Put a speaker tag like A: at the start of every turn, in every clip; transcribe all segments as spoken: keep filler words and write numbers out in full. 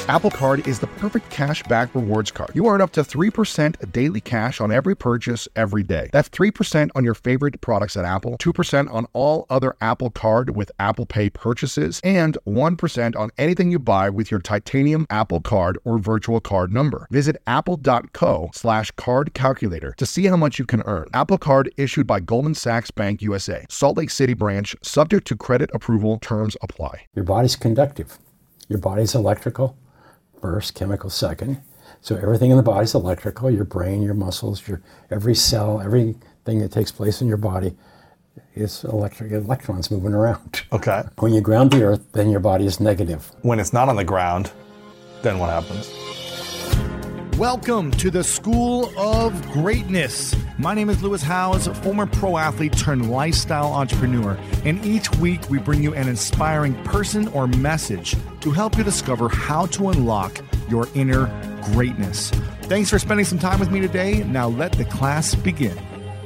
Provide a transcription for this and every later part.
A: Apple Card is the perfect cash back rewards card. You earn up to three percent daily cash on every purchase every day. That's three percent on your favorite products at Apple, two percent on all other Apple Card with Apple Pay purchases, and one percent on anything you buy with your titanium Apple Card or virtual card number. Visit apple.co slash card calculator to see how much you can earn. Apple Card issued by Goldman Sachs Bank U S A, Salt Lake City branch, subject to credit approval. Terms apply.
B: Your body's conductive. Your body's electrical. First, chemical second. So everything in the body is electrical, your brain, your muscles, your every cell, everything that takes place in your body is electric electrons moving around.
C: Okay.
B: When you ground the earth, then your body is negative.
C: When it's not on the ground, then what happens?
D: Welcome to the School of Greatness. My name is Lewis Howes, former pro athlete turned lifestyle entrepreneur, and each week we bring you an inspiring person or message to help you discover how to unlock your inner greatness. Thanks for spending some time with me today. Now let the class begin.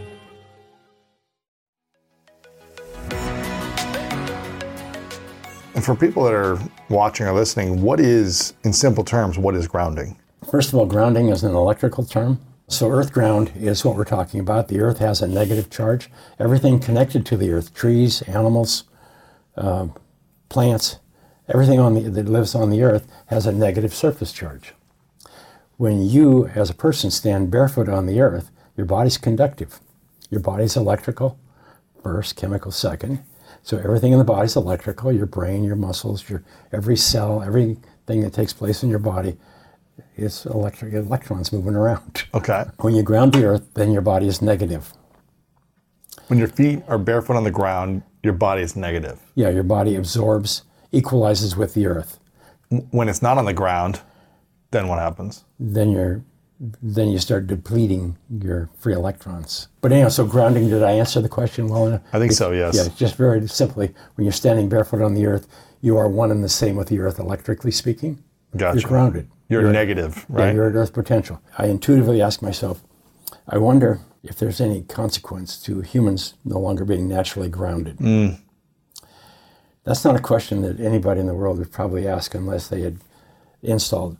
C: And for people that are watching or listening, what is, in simple terms, what is grounding?
B: First of all, grounding is an electrical term. So earth ground is what we're talking about. The earth has a negative charge. Everything connected to the earth, trees, animals, uh, plants, everything on the, that lives on the earth has a negative surface charge. When you, as a person, stand barefoot on the earth, your body's conductive. Your body's electrical, first, chemical second. So everything in the body's electrical, your brain, your muscles, your every cell, everything that takes place in your body is electric electrons moving around.
C: Okay.
B: When you ground the earth, then your body is negative.
C: When your feet are barefoot on the ground, your body is negative.
B: Yeah, your body absorbs, equalizes with the earth.
C: When it's not on the ground, then what happens?
B: Then you're, then you start depleting your free electrons. But anyhow, so grounding, did I answer the question well enough?
C: I think
B: it's,
C: so, yes.
B: Yeah, just very simply, when you're standing barefoot on the earth, you are one and the same with the earth, electrically speaking.
C: Gotcha.
B: You're grounded.
C: You're,
B: you're
C: negative, right?
B: Yeah, you're at earth potential. I intuitively ask myself, I wonder if there's any consequence to humans no longer being naturally grounded.
C: Mm.
B: That's not a question that anybody in the world would probably ask unless they had installed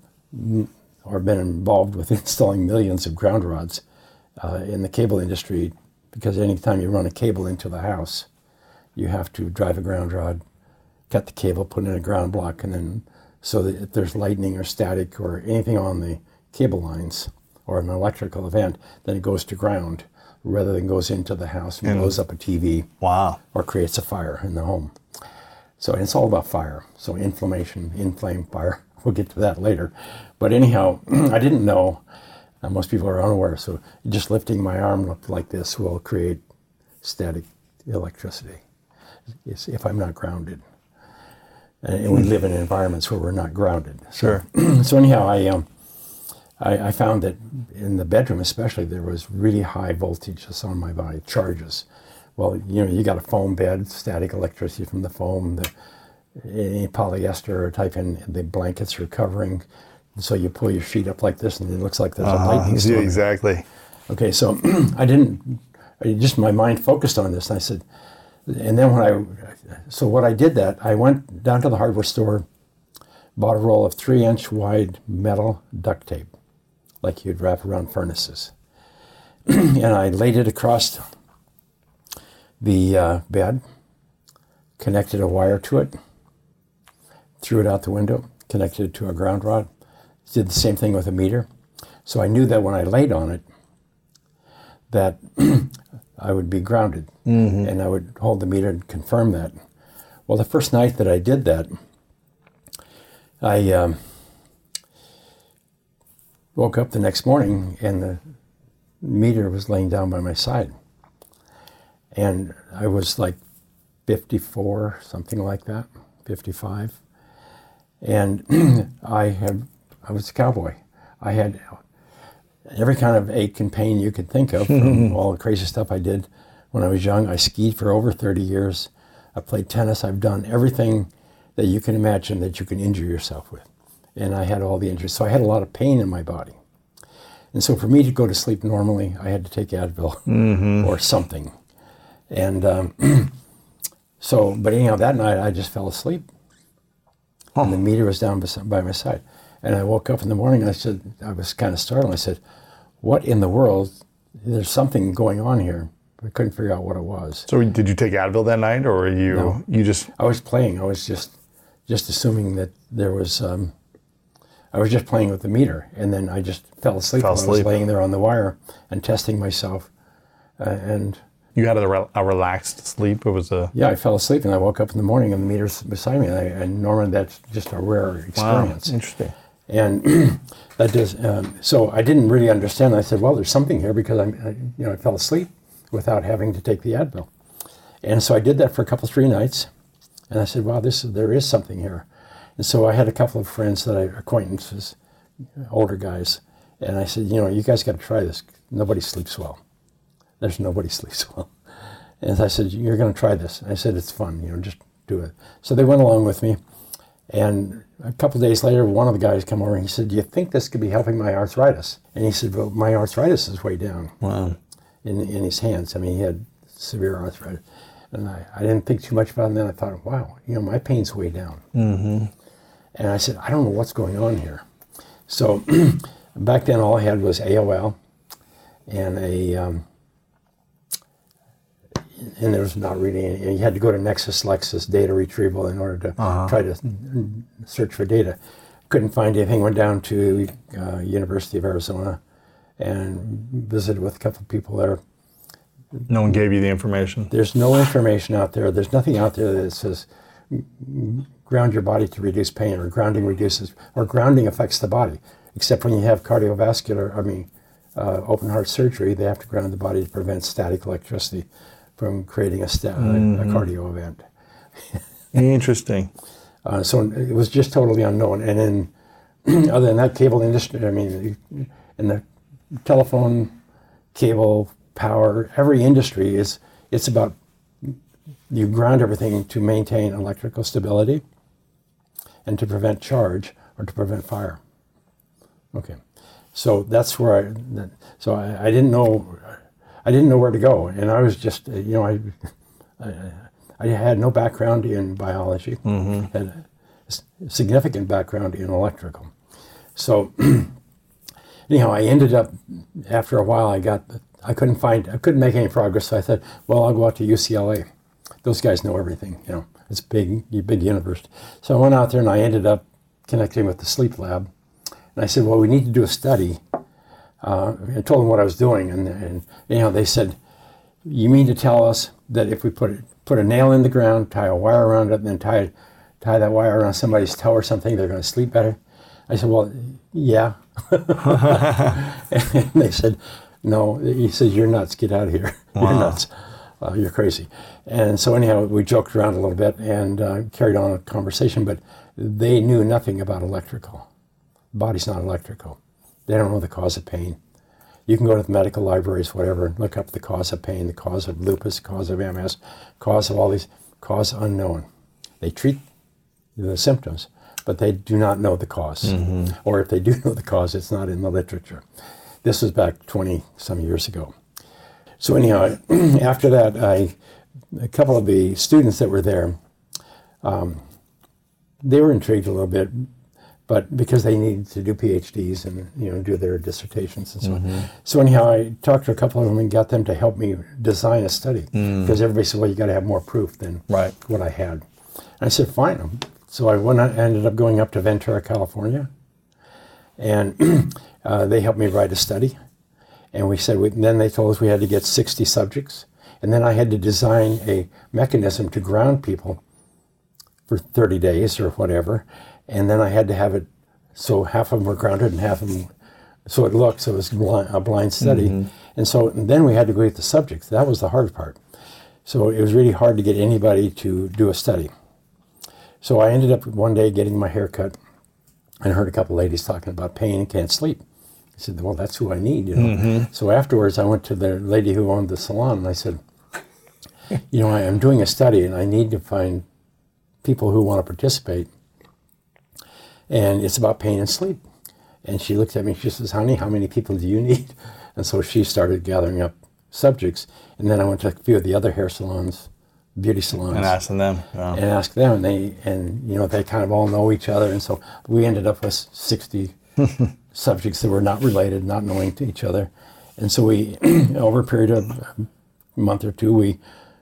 B: or been involved with installing millions of ground rods uh, in the cable industry, because anytime you run a cable into the house, you have to drive a ground rod, cut the cable, put in a ground block, and then so that if there's lightning or static or anything on the cable lines or an electrical event, then it goes to ground rather than goes into the house and, and blows up a T V.
C: Wow.
B: Or creates a fire in the home. So it's all about fire. So inflammation, inflame, fire. We'll get to that later. But anyhow, I didn't know. Uh, most people are unaware. So just lifting my arm up like this will create static electricity if I'm not grounded. And we live in environments where we're not grounded. So,
C: sure.
B: So anyhow, I, um, I I found that in the bedroom especially, there was really high voltages on my body, charges. Well, you know, you got a foam bed, static electricity from the foam, the any polyester type in the blankets or covering. So you pull your sheet up like this and it looks like there's
C: uh-huh.
B: a lightning storm.
C: Yeah, exactly.
B: Okay, so I didn't, I just my mind focused on this and I said, and then when I, so what I did that, I went down to the hardware store, bought a roll of three inch wide metal duct tape, like you'd wrap around furnaces. And I laid it across the uh, bed, connected a wire to it, threw it out the window, connected it to a ground rod, did the same thing with a meter. So I knew that when I laid on it, that I would be grounded, mm-hmm. and I would hold the meter and confirm that. Well, the first night that I did that, I um, woke up the next morning and the meter was laying down by my side. And I was like fifty-four, something like that, fifty-five. And I had, I was a cowboy. I had every kind of ache and pain you could think of from all the crazy stuff I did when I was young. I skied for over thirty years. I played tennis. I've done everything that you can imagine that you can injure yourself with. And I had all the injuries. So I had a lot of pain in my body. And so for me to go to sleep normally, I had to take Advil mm-hmm. or something. And um, so, but anyhow, that night I just fell asleep. Huh. And the meter was down by my side. And I woke up in the morning and I said, I was kind of startled. I said, what in the world? There's something going on here. I couldn't figure out what it was.
C: So did you take Advil that night, or you
B: No.
C: you just?
B: I was playing. I was just just assuming that there was, um, I was just playing with the meter. And then I just fell asleep
C: Fell
B: while I was
C: asleep.
B: laying there on the wire and testing myself. Uh, and
C: You had a, re- a relaxed sleep. It was a
B: yeah, I fell asleep and I woke up in the morning and the meter's beside me. And, I, and normally that's just a rare experience.
C: Wow, interesting.
B: And that does. Um, so I didn't really understand. I said, "Well, there's something here," because I'm, I, you know, I fell asleep without having to take the Advil. And so I did that for a couple, three nights. And I said, "Wow, this is, there is something here." And so I had a couple of friends that I acquaintances, older guys, and I said, "You know, you guys got to try this. Nobody sleeps well. There's nobody sleeps well." And I said, "You're going to try this." And I said, "It's fun. You know, just do it." So they went along with me. And a couple of days later, one of the guys come over and he said, "Do you think this could be helping my arthritis?" And he said, "Well, my arthritis is way down."
C: Wow.
B: In, in his hands. I mean, he had severe arthritis. And I, I didn't think too much about it. And then I thought, wow, you know, my pain's way down. Mm-hmm. And I said, I don't know what's going on here. So back then, all I had was A O L and a, um, and there was not really any, you had to go to Nexus Lexis data retrieval in order to uh-huh. try to search for data. Couldn't find anything, went down to uh, University of Arizona and visited with a couple of people there.
C: No one gave you the information?
B: There's no information out there. There's nothing out there that says ground your body to reduce pain, or grounding reduces, or grounding affects the body. Except when you have cardiovascular, I mean, uh, open heart surgery, they have to ground the body to prevent static electricity from creating a, sta- mm-hmm. a cardio event.
C: Interesting.
B: Uh, so it was just totally unknown. And then, other than that, cable industry, I mean, in the telephone, cable, power, every industry is, it's about, you ground everything to maintain electrical stability and to prevent charge or to prevent fire. Okay, so that's where I, so I, I didn't know, I didn't know where to go. And I was just, you know, I, I, I had no background in biology, mm-hmm. had a significant background in electrical. So anyhow, I ended up, after a while, I got, I couldn't find, I couldn't make any progress. So I thought, well, I'll go out to U C L A. Those guys know everything, you know, it's a big, big university. So I went out there and I ended up connecting with the sleep lab. And I said, well, we need to do a study. Uh, I told them what I was doing. And, and, you know, they said, you mean to tell us that if we put it, put a nail in the ground, tie a wire around it, and then tie, tie that wire around somebody's toe or something, they're going to sleep better? I said, well, yeah. And they said, no. He says, you're nuts. Get out of here. Wow. You're nuts. Uh, you're crazy. And so anyhow, we joked around a little bit and uh, carried on a conversation, but they knew nothing about electrical. The body's not electrical. They don't know the cause of pain. You can go to the medical libraries, whatever, and look up the cause of pain, the cause of lupus, cause of M S, cause of all these, cause unknown. They treat the symptoms, but they do not know the cause. Mm-hmm. Or if they do know the cause, it's not in the literature. This was back twenty some years ago. So anyhow, after that, I, a couple of the students that were there, um, they were intrigued a little bit, but because they needed to do PhDs and, you know, do their dissertations and so mm-hmm. on. So anyhow, I talked to a couple of them and got them to help me design a study, mm. because everybody said, well, you got to have more proof than
C: right.
B: what I had. And I said, fine. So I went, I ended up going up to Ventura, California, and uh, they helped me write a study. And we said, we, then they told us we had to get sixty subjects. And then I had to design a mechanism to ground people for thirty days or whatever. And then I had to have it so half of them were grounded and half of them, so it looked, so it was blind, a blind study. Mm-hmm. And so and then we had to go get the subjects. That was the hard part. So it was really hard to get anybody to do a study. So I ended up one day getting my hair cut and heard a couple ladies talking about pain and can't sleep. I said, well, that's who I need, you know. Mm-hmm. So afterwards, I went to the lady who owned the salon, and I said, you know, I am doing a study, and I need to find people who want to participate. And it's about pain and sleep. And she looked at me, she says, honey, how many people do you need? And so she started gathering up subjects. And then I went to a few of the other hair salons beauty salons.
C: And asking them. Yeah.
B: And ask them, and they, and you know, they kind of all know each other, and so we ended up with sixty subjects that were not related, not knowing to each other, and so we, over a period of a month or two, we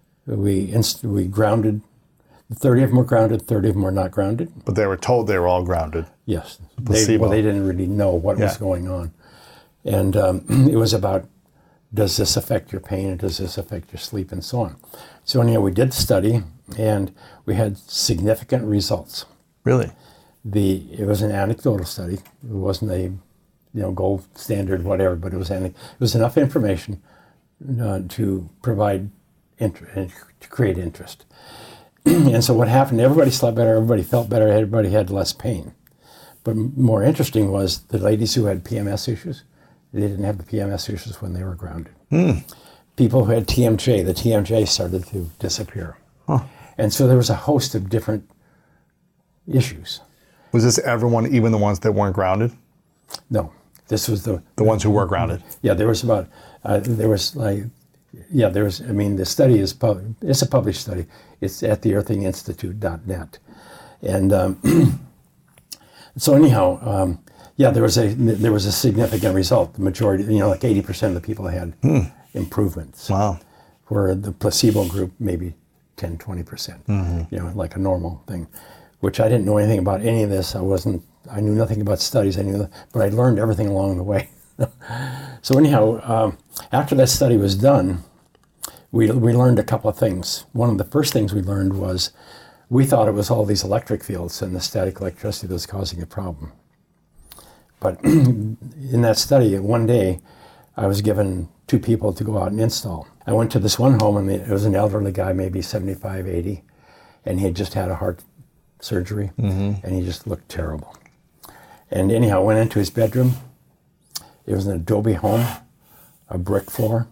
B: we inst- we grounded. thirty of them were grounded, thirty of them were not grounded.
C: But they were told they were all grounded.
B: Yes. They,
C: Placebo.
B: well, they didn't really know what
C: Yeah.
B: was going on. And um, it was about, does this affect your pain, or does this affect your sleep, and so on. So anyhow, we did the study, and we had significant results.
C: Really?
B: The It was an anecdotal study. It wasn't a, you know, gold standard, whatever, but it was, it was enough information uh, to provide, int- to create interest. And so what happened, everybody slept better, everybody felt better, everybody had less pain. But m- more interesting was the ladies who had P M S issues, they didn't have the P M S issues when they were grounded.
C: Mm.
B: People who had T M J, the T M J started to disappear.
C: Huh.
B: And so there was a host of different issues.
C: Was this everyone, even the ones that weren't grounded?
B: No, this was the...
C: The ones who were grounded?
B: Yeah, there was about, uh, there was like, yeah, there was, I mean, the study is, pub- it's a published study. It's at the earthing institute dot net. And um, so anyhow, um, yeah, there was a there was a significant result. The majority, you know, like eighty percent of the people had
C: Hmm.
B: improvements.
C: Wow.
B: Where the placebo group, maybe ten, twenty percent,
C: Mm-hmm.
B: you know, like a normal thing, which I didn't know anything about any of this. I wasn't, I knew nothing about studies, I knew, but I learned everything along the way. So anyhow, um, after that study was done, we we learned a couple of things. One of the first things we learned was we thought it was all these electric fields and the static electricity that was causing the problem. But in that study, one day, I was given two people to go out and install. I went to this one home, and it was an elderly guy, maybe seventy-five, eighty, and he had just had a heart surgery,
C: Mm-hmm.
B: and he just looked terrible. And anyhow, I went into his bedroom. It was an adobe home, a brick floor,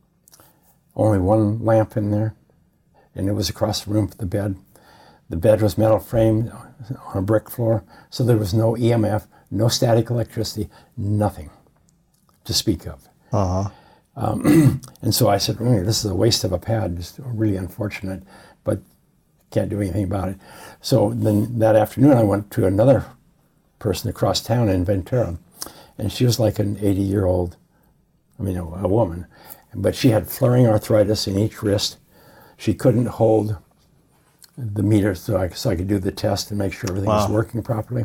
B: only one lamp in there, and it was across the room from the bed. The bed was metal framed on a brick floor, so there was no E M F, no static electricity, nothing to speak of.
C: Uh-huh.
B: Um, and so I said, mm, this is a waste of a pad, just really unfortunate, but can't do anything about it. So then that afternoon I went to another person across town in Ventura, and she was like an eighty-year-old, I mean, a, a woman, but she had flaring arthritis in each wrist. She couldn't hold the meter so I, so I could do the test and make sure everything
C: Wow.
B: was working properly.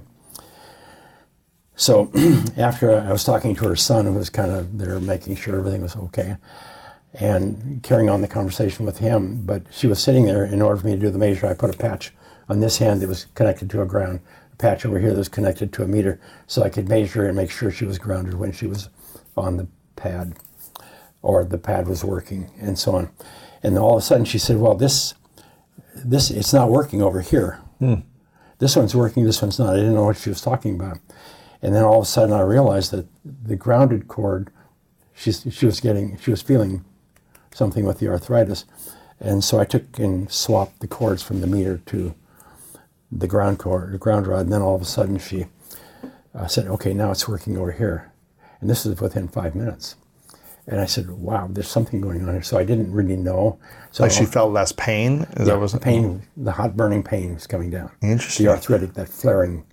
B: So after I was talking to her son, who was kind of there making sure everything was okay, and carrying on the conversation with him, but she was sitting there. In order for me to do the measure, I put a patch on this hand that was connected to a ground, a patch over here that was connected to a meter, so I could measure and make sure she was grounded when she was on the pad, or the pad was working, and so on. And then all of a sudden she said, well, this, this it's not working over here.
C: Hmm.
B: This one's working, this one's not. I didn't know what she was talking about. And then all of a sudden I realized that the grounded cord, she's, she was getting, she was feeling something with the arthritis. And so I took and swapped the cords from the meter to the ground cord, the ground rod, and then all of a sudden she uh, said, okay, now it's working over here. And this is within five minutes. And I said, wow, there's something going on here. So I didn't really know. So
C: Like she felt less pain? Is
B: yeah,
C: that was
B: the pain, the hot burning pain was coming down.
C: Interesting.
B: The arthritic, that flaring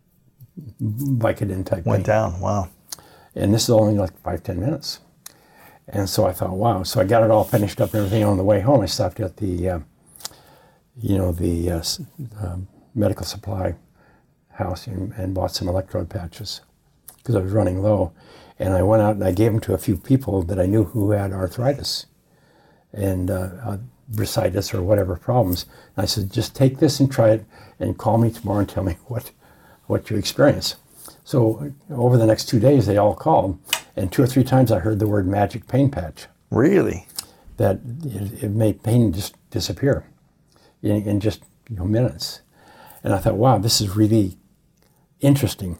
B: Vicodin type
C: Went
B: pain.
C: down. Wow.
B: And this is only like five, ten minutes. And so I thought, wow. So I got it all finished up and everything. On the way home, I stopped at the, uh, you know, the uh, s- uh, medical supply house and, and bought some electrode patches because I was running low. And I went out and I gave them to a few people that I knew who had arthritis and uh, uh, bursitis or whatever problems. And I said, just take this and try it and call me tomorrow and tell me what, what you experience. So over the next two days, they all called, and two or three times I heard the word magic pain patch,
C: Really?
B: that it, it made pain just disappear in, in just you know, minutes. And I thought, wow, this is really interesting.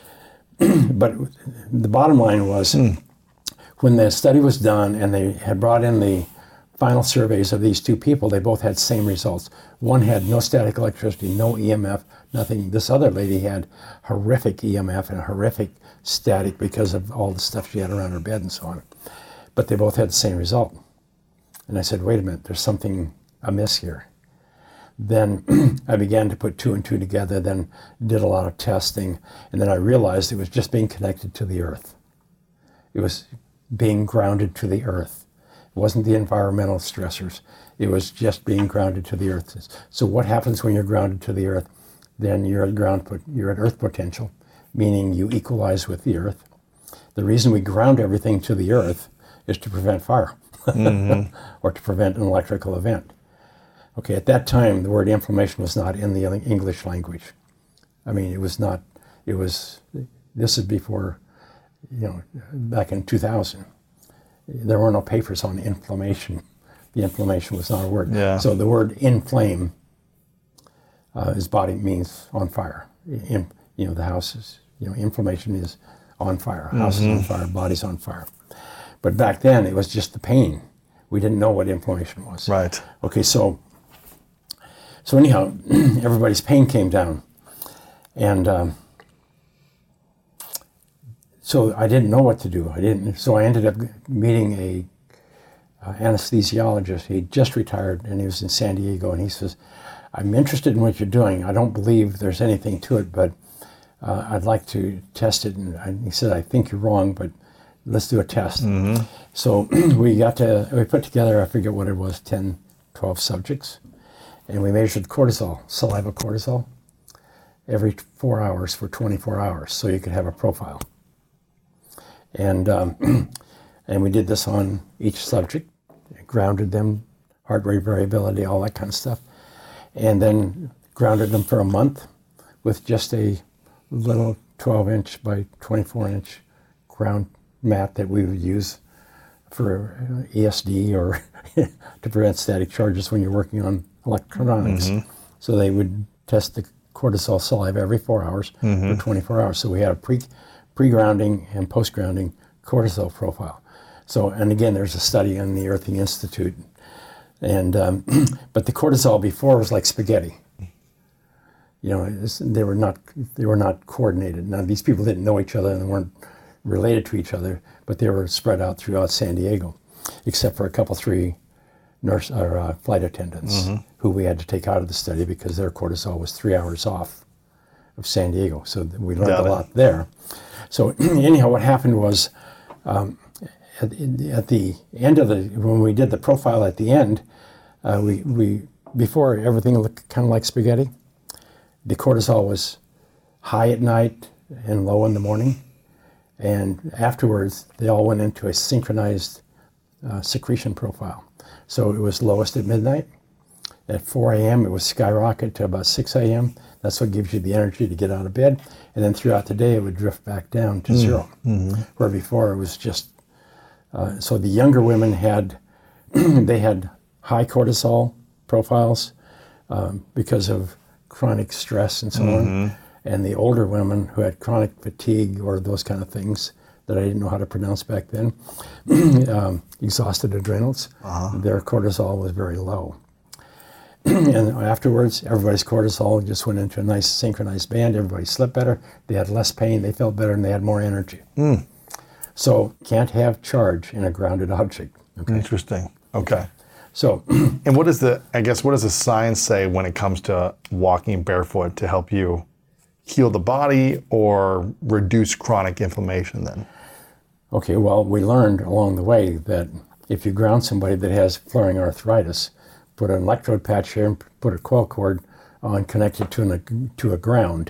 B: But the bottom line was, when the study was done and they had brought in the final surveys of these two people, they both had same results. One had no static electricity, no E M F, nothing. This other lady had horrific E M F and horrific static because of all the stuff she had around her bed and so on. But they both had the same result. And I said, wait a minute, there's something amiss here. Then I began to put two and two together, then did a lot of testing, and then I realized it was just being connected to the earth. It was being grounded to the earth. It wasn't the environmental stressors. It was just being grounded to the earth. So what happens when you're grounded to the earth? Then you're at ground, you're at earth potential, meaning you equalize with the earth. The reason we ground everything to the earth is to prevent fire, mm-hmm. or to prevent an electrical event. Okay, at that time, the word inflammation was not in the English language. I mean, it was not, it was, this is before, you know, back in two thousand. There were no papers on inflammation. The inflammation was not a word.
C: Yeah.
B: So the word inflame, uh, his body means on fire. In, you know, the house is, you know, inflammation is on fire. House mm-hmm. is on fire, body's on fire. But back then, it was just the pain. We didn't know what inflammation was.
C: Right.
B: Okay, so, so anyhow, everybody's pain came down. And um, so I didn't know what to do. I didn't. So I ended up meeting a uh, anesthesiologist. He just retired, and he was in San Diego. And he says, "I'm interested in what you're doing. I don't believe there's anything to it, but uh, I'd like to test it." And I, he said, "I think you're wrong, but let's do a test." Mm-hmm. So we got to. We put together, I forget what it was, ten, twelve subjects, and we measured cortisol, saliva cortisol, every four hours for twenty-four hours, so you could have a profile. And um, and we did this on each subject, grounded them, heart rate variability, all that kind of stuff, and then grounded them for a month with just a little twelve inch by twenty-four inch ground mat that we would use for E S D or to prevent static charges when you're working on electronics. Mm-hmm. So they would test the cortisol saliva every four hours mm-hmm. for twenty-four hours. So we had a pre pre-grounding and post-grounding cortisol profile. So, and again, there's a study on the Earthing Institute. And, um, but the cortisol before was like spaghetti. You know, was, they were not, they were not coordinated. Now, these people didn't know each other and weren't related to each other, but they were spread out throughout San Diego, except for a couple, three nurse or uh, flight attendants mm-hmm. who we had to take out of the study because their cortisol was three hours off of San Diego. So we learned Got a it. lot there. So anyhow, what happened was um, at, at the end of the, when we did the profile at the end, uh, we, we before everything looked kind of like spaghetti, the cortisol was high at night and low in the morning. And afterwards, they all went into a synchronized uh, secretion profile. So it was lowest at midnight. At four a.m., it was skyrocketed to about six a.m. That's what gives you the energy to get out of bed. And then throughout the day, it would drift back down to mm. zero, mm-hmm. where before it was just... Uh, so the younger women had, they had high cortisol profiles um, because of chronic stress and so mm-hmm. on. And the older women who had chronic fatigue or those kind of things that I didn't know how to pronounce back then, um, exhausted adrenals, uh-huh. their cortisol was very low. And afterwards, everybody's cortisol just went into a nice synchronized band. Everybody slept better. They had less pain. They felt better, and they had more energy. Mm. So can't have charge in a grounded object.
C: Okay? Interesting. Okay.
B: So,
C: and what is the, I guess, what does the science say when it comes to walking barefoot to help you heal the body or reduce chronic inflammation then?
B: Okay, well, we learned along the way that if you ground somebody that has flaring arthritis, put an electrode patch here and put a coil cord on, connected to, an, to a ground,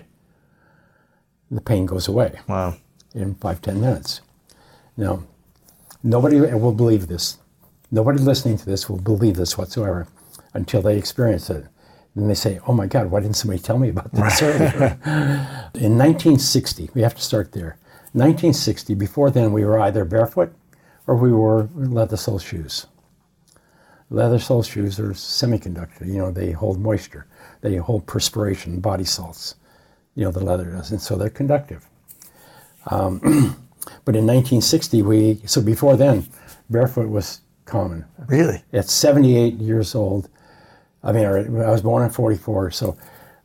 B: the pain goes away.
C: Wow.
B: In five, ten minutes. Now, nobody will believe this. Nobody listening to this will believe this whatsoever until they experience it. Then they say, oh my God, why didn't somebody tell me about this earlier? In nineteen sixty, we have to start there. nineteen sixty, before then we were either barefoot or we wore leather sole shoes. Leather sole shoes are semiconductor, you know, they hold moisture. They hold perspiration, body salts, you know, the leather does, and so they're conductive. Um, but in nineteen sixty, we, so before then, barefoot was common.
C: Really?
B: At seventy-eight years old, I mean, I was born in forty-four, so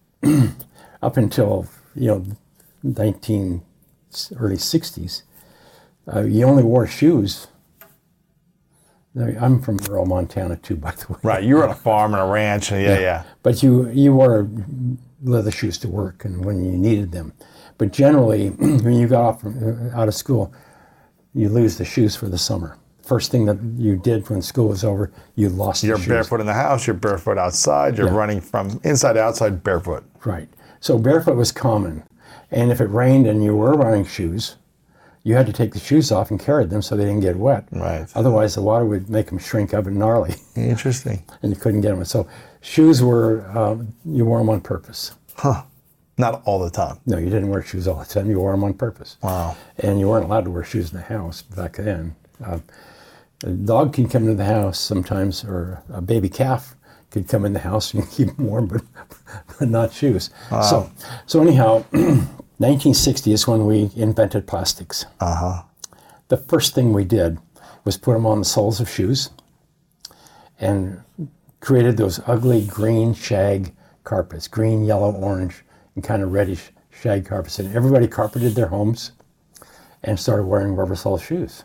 B: up until, you know, nineteen, early sixties, uh, you only wore shoes I'm from rural Montana too, by the way.
C: Right, you were on a farm and a ranch, and yeah, yeah. yeah.
B: But you you wore leather shoes to work and when you needed them. But generally, when you got off from, out of school, you lose the shoes for the summer. First thing that you did when school was over, you lost
C: You're
B: the shoes.
C: barefoot in the house, you're barefoot outside, you're
B: Yeah.
C: running from inside to outside barefoot.
B: Right. So barefoot was common. And if it rained and you were wearing shoes, you had to take the shoes off and carry them so they didn't get wet.
C: Right.
B: Otherwise, the water would make them shrink up and gnarly.
C: Interesting.
B: And you couldn't get them. So shoes were, um, you wore them on purpose.
C: Huh. Not all the time.
B: No, you didn't wear shoes all the time. You wore them on purpose.
C: Wow.
B: And you weren't allowed to wear shoes in the house back then. Uh, a dog can come into the house sometimes, or a baby calf could come in the house and keep them warm, but, but not shoes.
C: Wow.
B: So, so anyhow, nineteen sixty is when we invented plastics.
C: Uh-huh.
B: The first thing we did was put them on the soles of shoes and created those ugly green shag carpets, green, yellow, orange, and kind of reddish shag carpets. And everybody carpeted their homes and started wearing rubber sole shoes.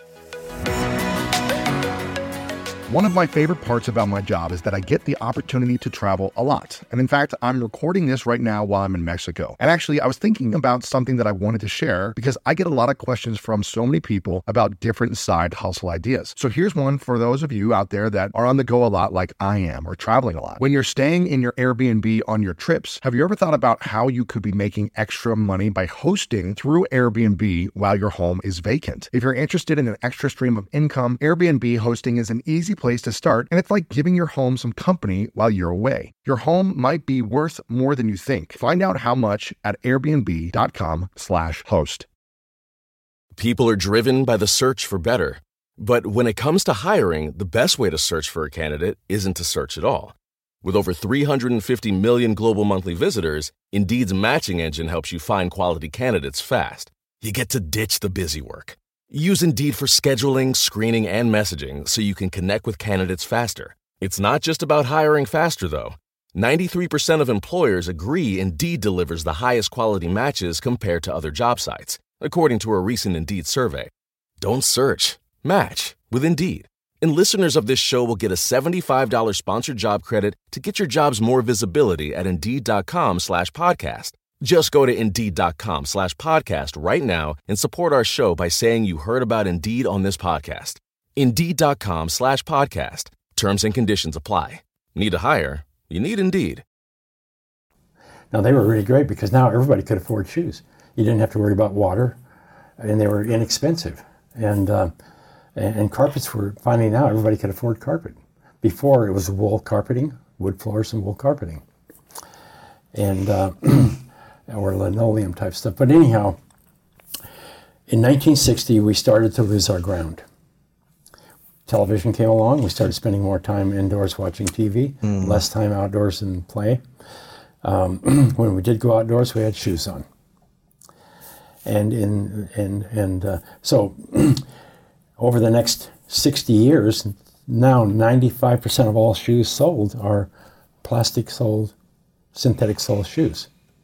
A: One of my favorite parts about my job is that I get the opportunity to travel a lot. And in fact, I'm recording this right now while I'm in Mexico. And actually, I was thinking about something that I wanted to share because I get a lot of questions from so many people about different side hustle ideas. So here's one for those of you out there that are on the go a lot like I am, or traveling a lot. When you're staying in your Airbnb on your trips, have you ever thought about how you could be making extra money by hosting through Airbnb while your home is vacant? If you're interested in an extra stream of income, Airbnb hosting is an easy place to start, and it's like giving your home some company while you're away. Your home might be worth more than you think. Find out how much at airbnb.com slash host.
E: People are driven by the search for better. But when it comes to hiring, the best way to search for a candidate isn't to search at all. With over three hundred fifty million global monthly visitors, Indeed's matching engine helps you find quality candidates fast. You get to ditch the busy work. Use Indeed for scheduling, screening, and messaging so you can connect with candidates faster. It's not just about hiring faster, though. ninety-three percent of employers agree Indeed delivers the highest quality matches compared to other job sites, according to a recent Indeed survey. Don't search. Match with Indeed. And listeners of this show will get a seventy-five dollars sponsored job credit to get your jobs more visibility at Indeed.com slash podcast. Just go to Indeed.com slash podcast right now and support our show by saying you heard about Indeed on this podcast. Indeed.com slash podcast. Terms and conditions apply. Need to hire? You need Indeed.
B: Now, they were really great because now everybody could afford shoes. You didn't have to worry about water, and they were inexpensive. And uh, and, and carpets were, finally now everybody could afford carpet. Before, it was wool carpeting, wood floors and wool carpeting. And... Uh, or linoleum type stuff. But anyhow, in nineteen sixty, we started to lose our ground. Television came along. We started spending more time indoors watching T V, mm. less time outdoors and play. Um, when we did go outdoors, we had shoes on. And in and and uh, so over the next sixty years, now ninety-five percent of all shoes sold are plastic-soled, synthetic sole shoes.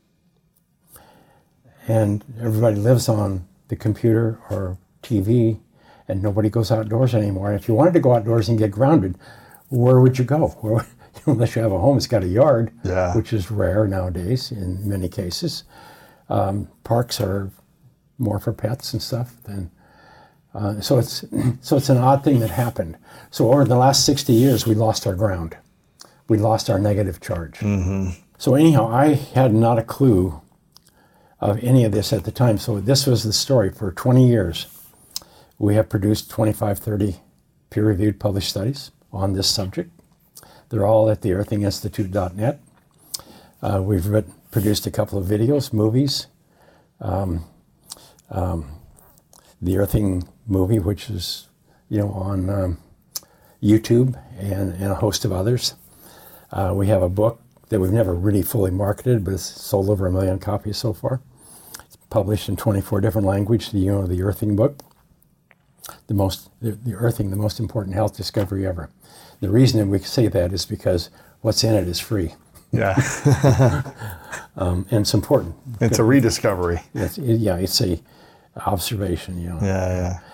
B: And everybody lives on the computer or T V, and nobody goes outdoors anymore. And if you wanted to go outdoors and get grounded, where would you go? Where, unless you have a home, it's got a yard,
C: yeah. which
B: is rare nowadays in many cases. Um, parks are more for pets and stuff. Than, uh, so it's so it's an odd thing that happened. So over the last sixty years, we lost our ground. We lost our negative charge.
C: Mm-hmm.
B: So anyhow, I had not a clue of any of this at the time. So this was the story. For twenty years, we have produced twenty-five, thirty peer-reviewed published studies on this subject. They're all at the earthing institute dot net. Uh, we've written, produced a couple of videos, movies. Um, um, the Earthing movie, which is, you know, on um, YouTube, and, and a host of others. Uh, we have a book that we've never really fully marketed, but it's sold over a million copies so far. It's published in twenty-four different languages, the, you know, the Earthing book. The most, the, the Earthing, the most important health discovery ever. The reason that we say that is because what's in it is free.
C: Yeah.
B: um, and it's important.
C: It's a rediscovery.
B: It's, it, yeah, it's a observation, you know.
C: Yeah, yeah.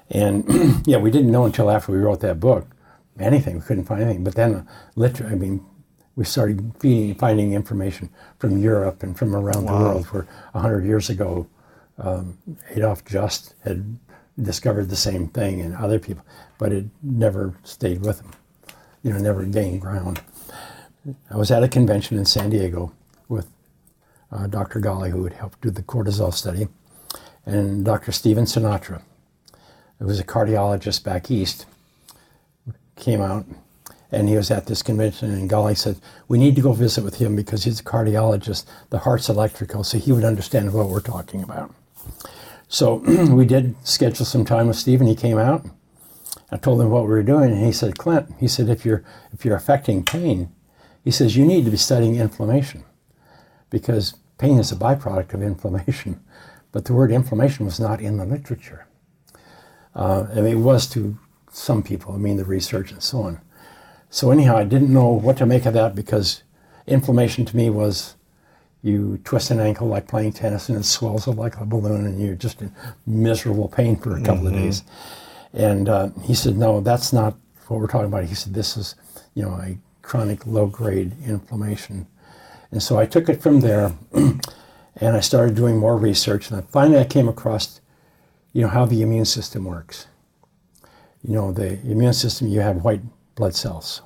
B: And yeah, we didn't know until after we wrote that book anything. We couldn't find anything. But then, literally, I mean, we started feeding, finding information from Europe and from around wow. the world. Where a hundred years ago, um, Adolf Just had discovered the same thing, and other people, but it never stayed with him. You know, never gained ground. I was at a convention in San Diego with uh, Doctor Ghali, who had helped do the cortisol study, and Doctor Steven Sinatra, who was a cardiologist back east, came out, and he was at this convention, and Ghali said, we need to go visit with him because he's a cardiologist. The heart's electrical, so he would understand what we're talking about. So we did schedule some time with Steven. He came out. I told him what we were doing, and he said, Clint, he said, if you're if you're affecting pain, he says, you need to be studying inflammation, because pain is a byproduct of inflammation. But the word inflammation was not in the literature. Uh, I mean, it was to some people, I mean, the research and so on. So anyhow, I didn't know what to make of that, because inflammation to me was you twist an ankle like playing tennis and it swells up like a balloon and you're just in miserable pain for a couple mm-hmm. of days. And uh, he said, no, that's not what we're talking about. He said, this is, you know, a chronic low-grade inflammation. And so I took it from there and I started doing more research. And finally I came across, you know, how the immune system works. You know, the immune system, you have white blood cells,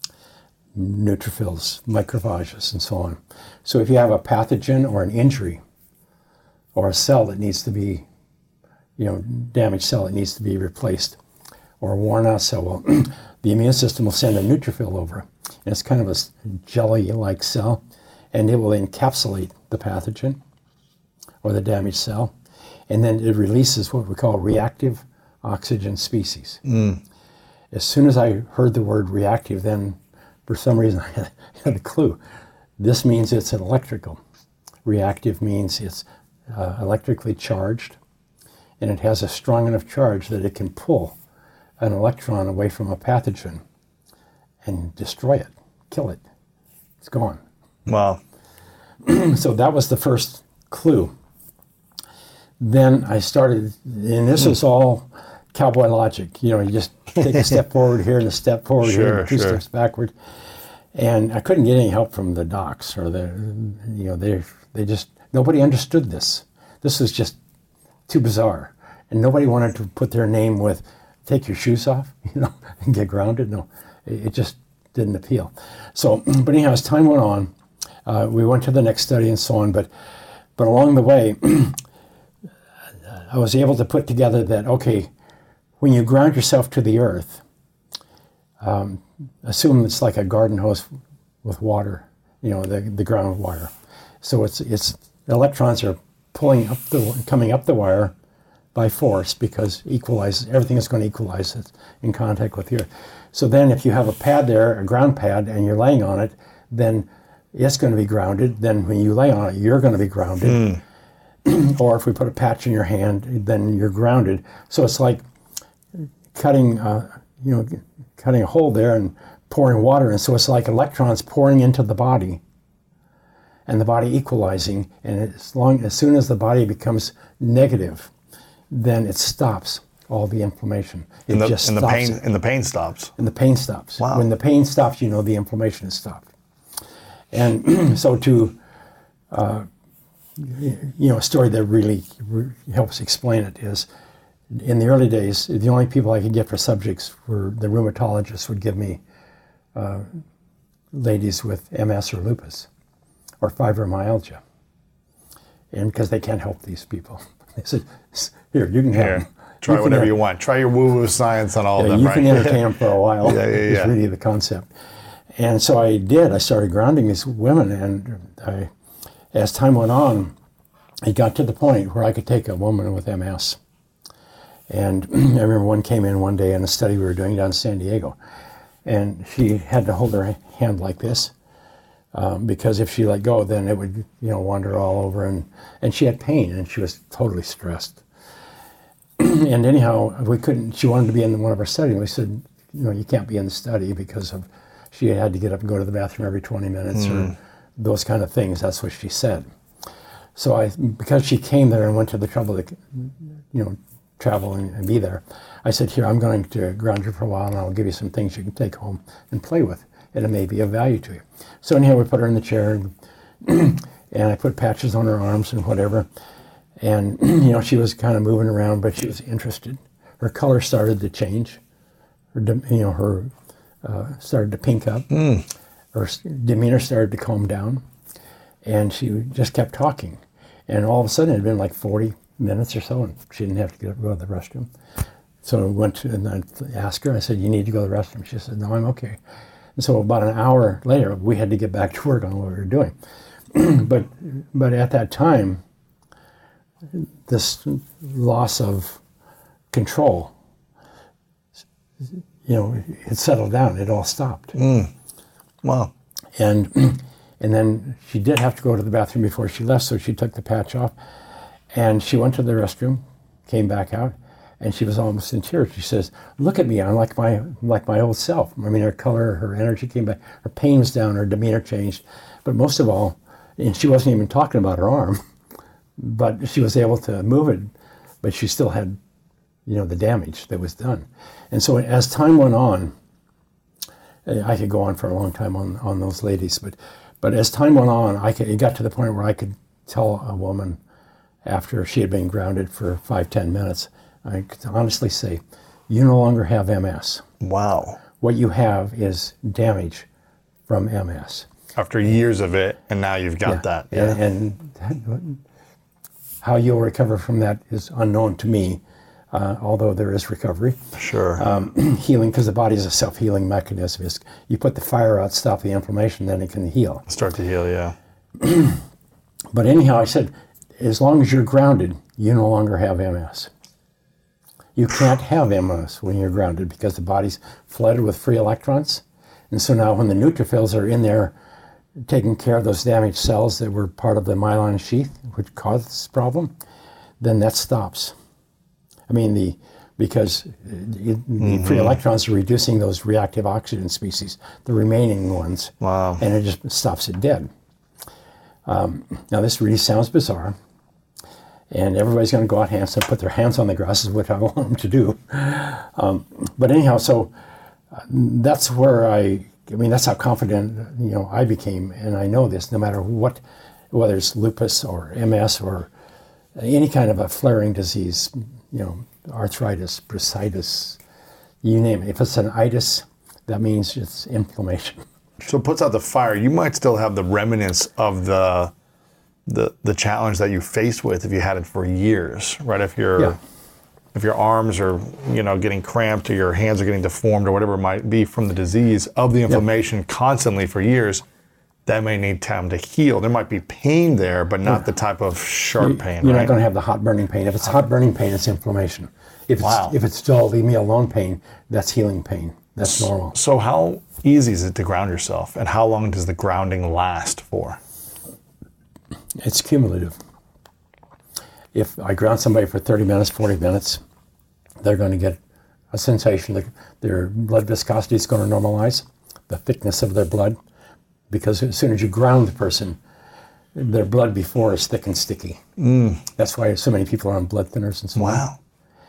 B: neutrophils, macrophages, and so on. So if you have a pathogen or an injury or a cell that needs to be, you know, damaged cell that needs to be replaced, or a worn out cell, well, the immune system will send a neutrophil over. And it's kind of a jelly-like cell, and it will encapsulate the pathogen or the damaged cell, and then it releases what we call reactive oxygen species. Mm. As soon as I heard the word reactive, then for some reason I had, had a clue. This means it's an electrical. Reactive means it's uh, electrically charged, and it has a strong enough charge that it can pull an electron away from a pathogen and destroy it, kill it. It's gone.
C: Wow.
B: So that was the first clue. Then I started, and this was all cowboy logic. You know, you just take a step forward here and a step forward
C: sure,
B: here and two
C: sure.
B: steps backward. And I couldn't get any help from the docs, or the, you know, they they just, nobody understood this. This was just too bizarre. And nobody wanted to put their name with, take your shoes off, you know, and get grounded. No, it, it just didn't appeal. So, but anyhow, as time went on, uh, we went to the next study and so on, but, but along the way, I was able to put together that, okay, when you ground yourself to the earth, um, assume it's like a garden hose with water, you know, the, the ground wire. So it's it's electrons are pulling up the coming up the wire by force, because equalizes everything is going to equalize it in contact with the earth. So then, if you have a pad there, a ground pad, and you're laying on it, then it's going to be grounded. Then when you lay on it, you're going to be grounded. Mm. Or if we put a patch in your hand, then you're grounded. So it's like cutting, uh, you know, cutting a hole there and pouring water in. So it's like electrons pouring into the body, and the body equalizing. And as long as soon as the body becomes negative, then it stops all the inflammation. It
C: and the,
B: just
C: and
B: stops
C: the pain
B: it.
C: and the pain stops.
B: And the pain stops.
C: Wow.
B: When the pain stops, you know the inflammation has stopped. And so to, uh, you know, a story that really re- helps explain it is, in the early days, the only people I could get for subjects were the rheumatologists would give me uh, ladies with M S or lupus or fibromyalgia. And because they can't help these people. They said, here, you can have
C: Here,
B: them.
C: try
B: you
C: whatever
B: can,
C: you want. Try your woo-woo science on all
B: yeah,
C: of them,
B: you
C: right?
B: can entertain them for a while.
C: yeah, yeah, yeah.
B: Is really the concept. And so I did. I started grounding these women, and I, as time went on, it got to the point where I could take a woman with M S. And I remember one came in one day in a study we were doing down in San Diego, and she had to hold her hand like this, um, because if she let go, then it would, you know, wander all over, and, and she had pain, and she was totally stressed. And anyhow, we couldn't, she wanted to be in one of our studies, and we said, you know, you can't be in the study because of, she had to get up and go to the bathroom every twenty minutes mm. or those kind of things. That's what she said. So I, because she came there and went to the trouble to, you know, travel and, and be there. I said, here, I'm going to ground you for a while, and I'll give you some things you can take home and play with, and it may be of value to you. So anyhow, we put her in the chair, and, and I put patches on her arms and whatever. And, you know, she was kind of moving around, but she was interested. Her color started to change. Her, you know, her uh, started to pink up. Mm. Her demeanor started to calm down. And she just kept talking. And all of a sudden, it had been like forty minutes or so, and she didn't have to go to the restroom. So I went to, and I asked her, I said, you need to go to the restroom. She said, no, I'm okay. And so about an hour later, we had to get back to work on what we were doing. but but at that time, this loss of control, you know, it settled down. It all stopped.
C: Mm. Wow.
B: And and then she did have to go to the bathroom before she left, so she took the patch off. And she went to the restroom, came back out, and she was almost in tears. She says, look at me, I'm like my like my old self. I mean, her color, her energy came back, her pain was down, her demeanor changed. But most of all, and she wasn't even talking about her arm, but she was able to move it, but she still had, you know, the damage that was done. And so as time went on, I could go on for a long time on, on those ladies, but but as time went on, I could, it got to the point where I could tell a woman after she had been grounded for five, ten minutes, I could honestly say, you no longer have M S.
C: Wow.
B: What you have is damage from M S.
C: After years of it, and now you've got
B: Yeah.
C: that. Yeah.
B: And, and how you'll recover from that is unknown to me, uh, although there is recovery.
C: Sure.
B: Um, healing, because the body is a self-healing mechanism. It's, you put the fire out, stop the inflammation, then it can heal.
C: Start to heal, yeah.
B: But anyhow, I said, as long as you're grounded, you no longer have M S. You can't have M S when you're grounded because the body's flooded with free electrons. And so now when the neutrophils are in there taking care of those damaged cells that were part of the myelin sheath, which caused this problem, then that stops. I mean, the because the mm-hmm. free electrons are reducing those reactive oxygen species, the remaining ones,
C: wow.
B: and it just stops it dead. Um, now, this really sounds bizarre, and everybody's going to go out hands and put their hands on the grass, is what I want them to do. Um, but anyhow, so uh, that's where I, I mean, that's how confident, you know, I became, and I know this, no matter what, whether it's lupus or M S or any kind of a flaring disease, you know, arthritis, bursitis, you name it. If it's an itis, that means it's inflammation.
C: So it puts out the fire. You might still have the remnants of the the the challenge that you faced with if you had it for years, right? If your
B: Yeah.
C: if your arms are, you know, getting cramped or your hands are getting deformed or whatever it might be from the disease of the inflammation yeah. constantly for years, that may need time to heal. There might be pain there, but not yeah. the type of sharp
B: you,
C: pain,
B: You're
C: right?
B: not going to have the hot burning pain. If it's hot burning pain, it's inflammation. If
C: wow.
B: it's, if it's still leave me alone pain, that's healing pain. That's normal.
C: So how easy is it to ground yourself, and how long does the grounding last for?
B: It's cumulative. If I ground somebody for thirty minutes, forty minutes, they're going to get a sensation that their blood viscosity is going to normalize, the thickness of their blood, because as soon as you ground the person, their blood before is thick and sticky.
C: Mm.
B: That's why so many people are on blood thinners and so on.
C: Wow.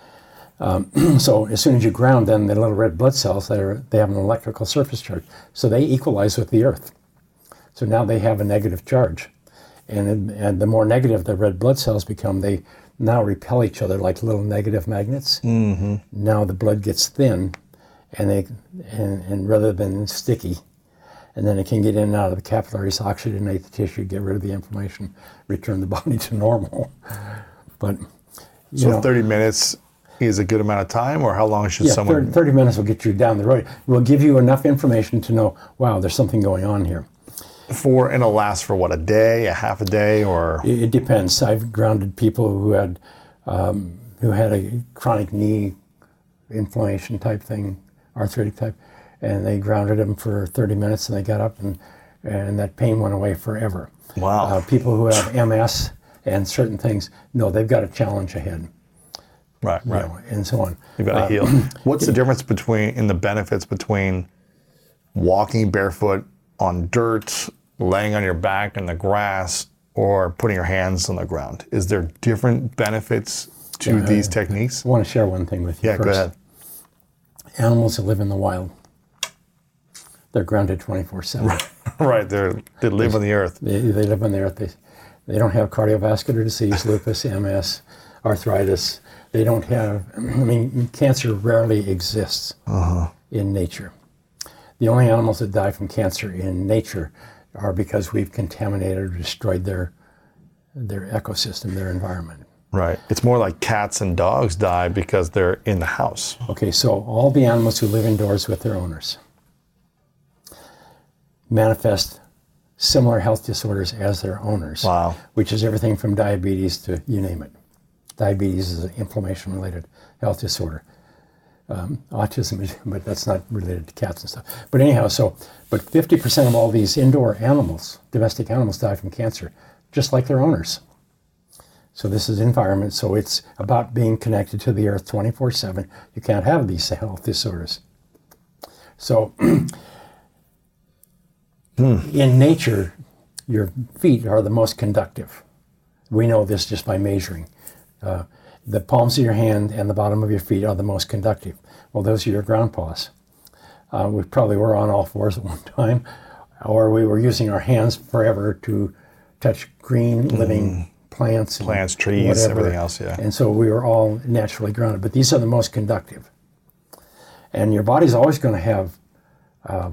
B: Um, so as soon as you ground, then the little red blood cells, that are, they have an electrical surface charge. So they equalize with the earth. So now they have a negative charge. And, and the more negative the red blood cells become, they now repel each other like little negative magnets.
C: Mm-hmm.
B: Now the blood gets thin, and, they, and, and rather than sticky, and then it can get in and out of the capillaries, oxygenate the tissue, get rid of the inflammation, return the body to normal. But you
C: So
B: know,
C: thirty minutes is a good amount of time, or how long should
B: yeah,
C: someone...
B: thirty, thirty minutes will get you down the road. Will give you enough information to know, wow, there's something going on here.
C: For, and it'll last for what, a day, a half a day, or...
B: It, it depends. I've grounded people who had um, who had a chronic knee inflammation type thing, arthritic type, and they grounded them for thirty minutes, and they got up, and and that pain went away forever.
C: Wow.
B: Uh, people who have M S and certain things, no, they've got a challenge ahead.
C: Right, right.
B: You know, and so on.
C: You've got to
B: Uh,
C: heal. What's the difference between, in the benefits between walking barefoot on dirt, laying on your back in the grass, or putting your hands on the ground? Is there different benefits to
B: Yeah,
C: these
B: I,
C: techniques?
B: I want to share one thing with you
C: Yeah,
B: first.
C: go ahead.
B: Animals that live in the wild, they're grounded twenty-four seven.
C: Right, they they live on the earth.
B: They, they live on the earth. They, they don't have cardiovascular disease, lupus, M S, arthritis. They don't have, I mean, cancer rarely exists uh-huh. in nature. The only animals that die from cancer in nature are because we've contaminated or destroyed their their ecosystem, their environment.
C: Right. It's more like cats and dogs die because they're in the house.
B: Okay, so all the animals who live indoors with their owners manifest similar health disorders as their owners.
C: Wow.
B: Which is everything from diabetes to you name it. Diabetes is an inflammation-related health disorder. Um, autism, is, but that's not related to cats and stuff. But anyhow, so, but fifty percent of all these indoor animals, domestic animals, die from cancer, just like their owners. So this is environment, so it's about being connected to the earth twenty-four seven. You can't have these health disorders. So in nature, your feet are the most conductive. We know this just by measuring. Uh, the palms of your hand and the bottom of your feet are the most conductive. Well, those are your ground paws. Uh, we probably were on all fours at one time, or we were using our hands forever to touch green, living mm. plants.
C: Plants, trees,
B: whatever.
C: Everything else, yeah.
B: And so we were all naturally grounded, but these are the most conductive. And your body's always going to have, um,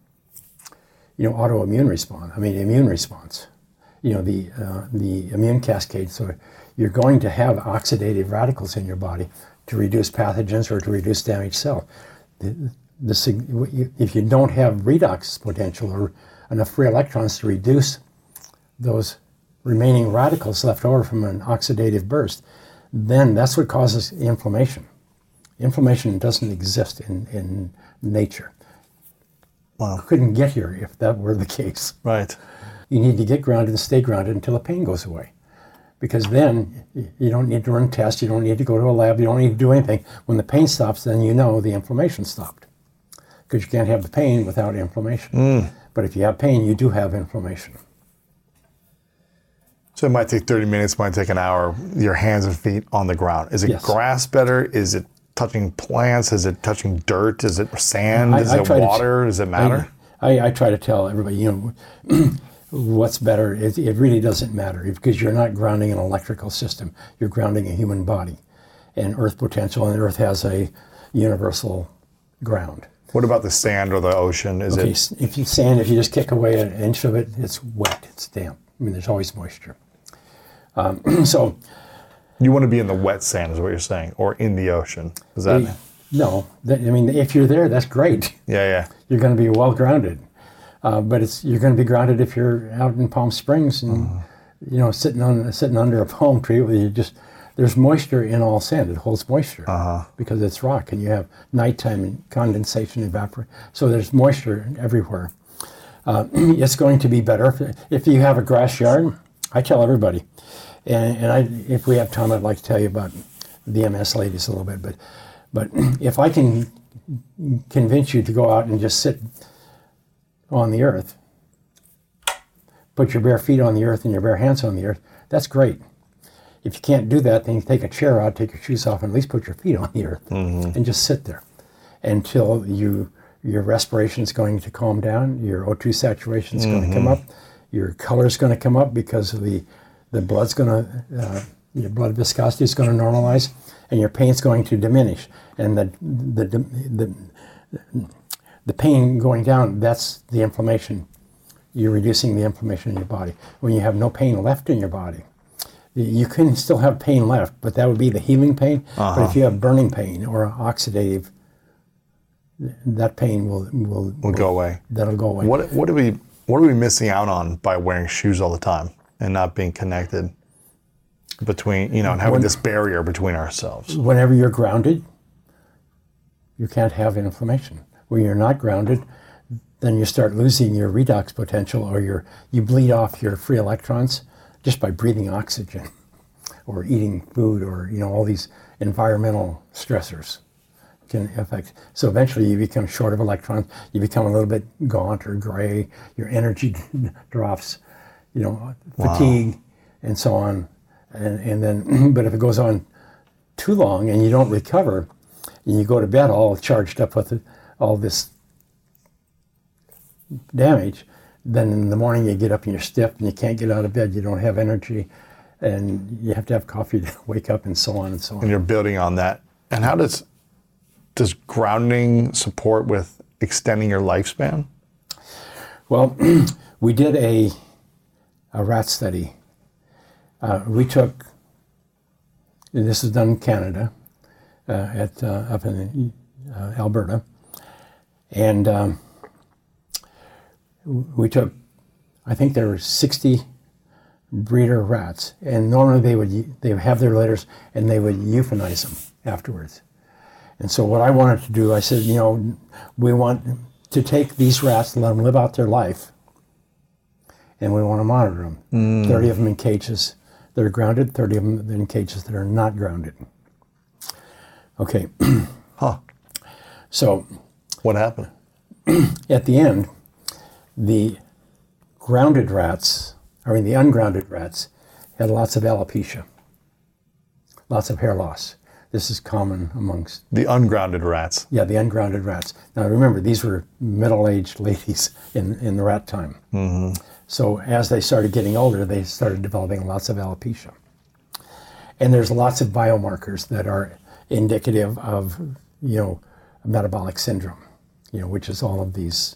B: you know, autoimmune response. I mean, immune response. You know, the uh, the immune cascade. So you're going to have oxidative radicals in your body to reduce pathogens or to reduce damaged cell. The, the, if you don't have redox potential or enough free electrons to reduce those remaining radicals left over from an oxidative burst, then that's what causes inflammation. Inflammation doesn't exist in, in nature.
C: Wow.
B: Couldn't get here if that were the case.
C: Right.
B: You need to get grounded and stay grounded until the pain goes away. Because then you don't need to run tests, you don't need to go to a lab, you don't need to do anything. When the pain stops, then you know the inflammation stopped. Because you can't have the pain without inflammation. Mm. But if you have pain, you do have inflammation.
C: So it might take thirty minutes, might take an hour, your hands and feet on the ground. Is it yes. grass better? Is it touching plants? Is it touching dirt? Is it sand? I, Is I it water? T- Does it matter?
B: I, I, I try to tell everybody, you know, what's better. It, it really doesn't matter because you're not grounding an electrical system. You're grounding a human body and earth potential, and Earth has a universal ground.
C: What about the sand or the ocean? Is
B: okay,
C: it?
B: If you sand, if you just kick away an inch of it, it's wet, it's damp. I mean, there's always moisture. Um, so,
C: you want to be in the wet sand, is what you're saying, or in the ocean? Is that?
B: Uh, no, that, I mean, if you're there, that's great.
C: Yeah, yeah.
B: You're going to be well grounded, uh, but it's you're going to be grounded if you're out in Palm Springs and uh-huh. you know sitting on sitting under a palm tree where you just there's moisture in all sand. It holds moisture uh-huh. because it's rock, and you have nighttime and condensation, evaporation. So there's moisture everywhere. Uh, it's going to be better if, if you have a grass yard. I tell everybody, and, and I, if we have time, I'd like to tell you about the M S ladies a little bit. But, but if I can convince you to go out and just sit on the earth, put your bare feet on the earth and your bare hands on the earth, that's great. If you can't do that, then you take a chair out, take your shoes off, and at least put your feet on the earth mm-hmm. and just sit there until you your respiration is going to calm down, your O two saturation is mm-hmm. going to come up, your color is going to come up because of the the blood's going to uh, your blood viscosity is going to normalize, and your pain's going to diminish, and the the the the, the pain going down, that's the inflammation. You're reducing the inflammation in your body. When you have no pain left in your body, you can still have pain left, but that would be the healing pain. Uh-huh. But if you have burning pain or oxidative, that pain will will,
C: will, will go away.
B: That'll go away.
C: What what are we what are we missing out on by wearing shoes all the time and not being connected between, you know, and having when, this barrier between ourselves?
B: Whenever you're grounded, you can't have inflammation. When you're not grounded, then you start losing your redox potential, or your you bleed off your free electrons just by breathing oxygen or eating food, or you know all these environmental stressors can affect. So eventually you become short of electrons, you become a little bit gaunt or gray, your energy drops, you know, fatigue wow. and so on. And, and then, but if it goes on too long and you don't recover, and you go to bed all charged up with all this damage, then in the morning you get up and you're stiff and you can't get out of bed, you don't have energy, and you have to have coffee to wake up, and so on and so on.
C: And you're building on that. And how does does grounding support with extending your lifespan?
B: Well, we did a a rat study. Uh, we took, and this is done in Canada, uh, at uh, up in uh, Alberta, and um, we took, I think there were sixty breeder rats, and normally they would they would have their litters and they would euthanize them afterwards. And so what I wanted to do, I said, you know, we want to take these rats and let them live out their life, and we want to monitor them. Mm. thirty of them in cages that are grounded, thirty of them in cages that are not grounded. Okay.
C: Huh.
B: So
C: what happened?
B: At the end, the grounded rats, I mean the ungrounded rats, had lots of alopecia, lots of hair loss. This is common amongst...
C: The ungrounded rats.
B: Yeah, the ungrounded rats. Now remember, these were middle-aged ladies in, in the rat time. Mm-hmm. So as they started getting older, they started developing lots of alopecia. And there's lots of biomarkers that are indicative of, you know, metabolic syndrome, you know, which is all of these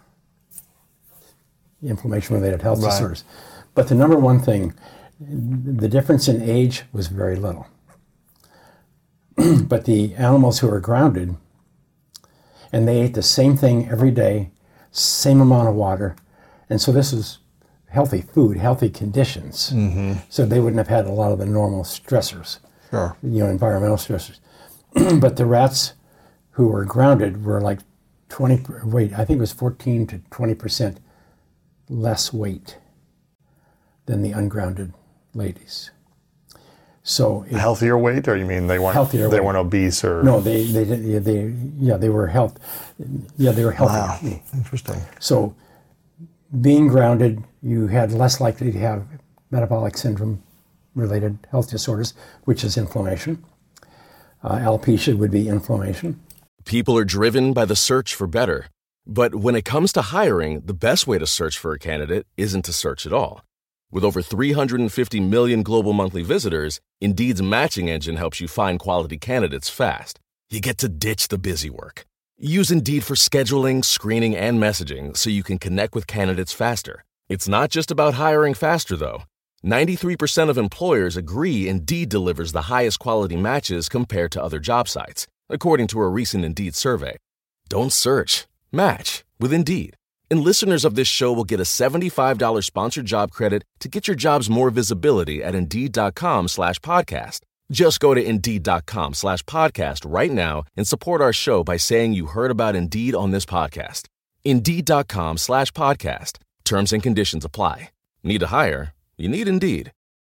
B: inflammation-related health
C: Right.
B: disorders. But the number one thing, the difference in age was very little. But the animals who were grounded, and they ate the same thing every day, same amount of water, and so this was healthy food, healthy conditions. Mm-hmm. So they wouldn't have had a lot of the normal stressors,
C: Sure.
B: you know, environmental stressors. But the rats who were grounded were like twenty, wait, I think it was fourteen to twenty percent less weight than the ungrounded ladies. So it,
C: Healthier weight, or you mean they weren't
B: Healthier
C: they
B: weight.
C: weren't obese or
B: no, they they did yeah, they yeah they were health yeah they were healthy.
C: Wow, interesting.
B: So being grounded, you had less likely to have metabolic syndrome related health disorders, which is inflammation. Uh, alopecia would be inflammation.
E: People are driven by the search for better. But when it comes to hiring, the best way to search for a candidate isn't to search at all. With over three hundred fifty million global monthly visitors, Indeed's matching engine helps you find quality candidates fast. You get to ditch the busy work. Use Indeed for scheduling, screening, and messaging so you can connect with candidates faster. It's not just about hiring faster, though. ninety-three percent of employers agree Indeed delivers the highest quality matches compared to other job sites, according to a recent Indeed survey. Don't search. Match with Indeed. And listeners of this show will get a seventy-five dollars sponsored job credit to get your jobs more visibility at Indeed.com slash podcast. Just go to Indeed.com slash podcast right now and support our show by saying you heard about Indeed on this podcast. Indeed.com slash podcast. Terms and conditions apply. Need to hire? You need Indeed.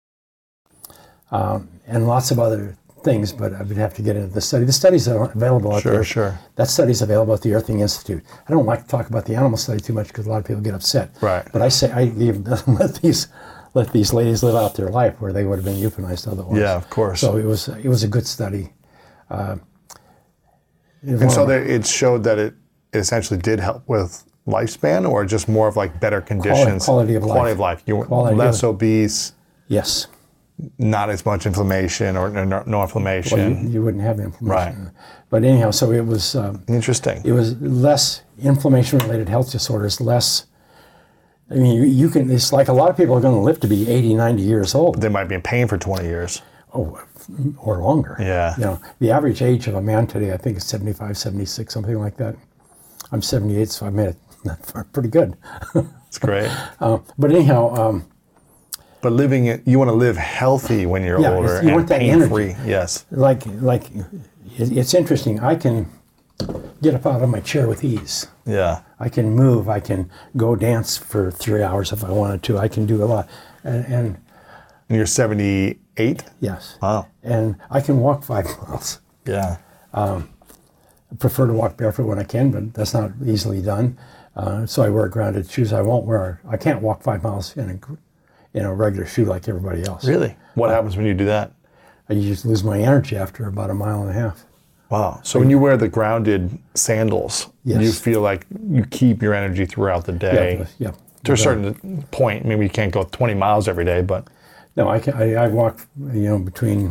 B: Um, and lots of other things, but I would have to get into the study. The studies are available out
C: Sure,
B: there.
C: sure.
B: That study's available at the Earthing Institute. I don't like to talk about the animal study too much because a lot of people get upset.
C: Right.
B: But I say I leave, let these let these ladies live out their life where they would have been euthanized otherwise.
C: Yeah, of course.
B: So it was it was a good study. Uh,
C: And so that it showed that it essentially did help with lifespan, or just more of like better conditions,
B: quality of life.
C: quality of life. You were
B: Quality
C: less
B: of-
C: obese,
B: yes.
C: not as much inflammation, or no, no inflammation.
B: Well, you, you wouldn't have inflammation.
C: Right.
B: But anyhow, so it was um,
C: Interesting.
B: it was less inflammation-related health disorders, less. I mean, you, you can. It's like a lot of people are going to live to be eighty, ninety years old.
C: They might be in pain for twenty years.
B: Oh, or longer.
C: Yeah.
B: You know, the average age of a man today, I think, is seventy-five, seventy-six, something like that. I'm seventy-eight, so I made it pretty good.
C: It's great.
B: uh, but anyhow, um,
C: But living it, you want to live healthy when you're
B: Yeah,
C: older
B: you
C: and
B: want that
C: pain-free.
B: energy.
C: Yes.
B: like like it, it's interesting. I can get up out of my chair with ease.
C: Yeah.
B: I can move. I can go dance for three hours if I wanted to. I can do a lot. And, and
C: And you're seventy-eight?
B: yes.
C: Wow.
B: And I can walk five miles.
C: Yeah.
B: I prefer to walk barefoot when I can, but that's not easily done. Uh, so I wear grounded shoes. I won't wear. I can't walk five miles in a in a regular shoe like everybody else.
C: Really? What happens when you do that?
B: I just lose my energy after about a mile and a half.
C: Wow. So when you wear the grounded sandals,
B: Yes.
C: you feel like you keep your energy throughout the day.
B: Yeah, yeah.
C: To a certain point, maybe you can't go twenty miles every day, but
B: No, I can. I, I walk, you know, between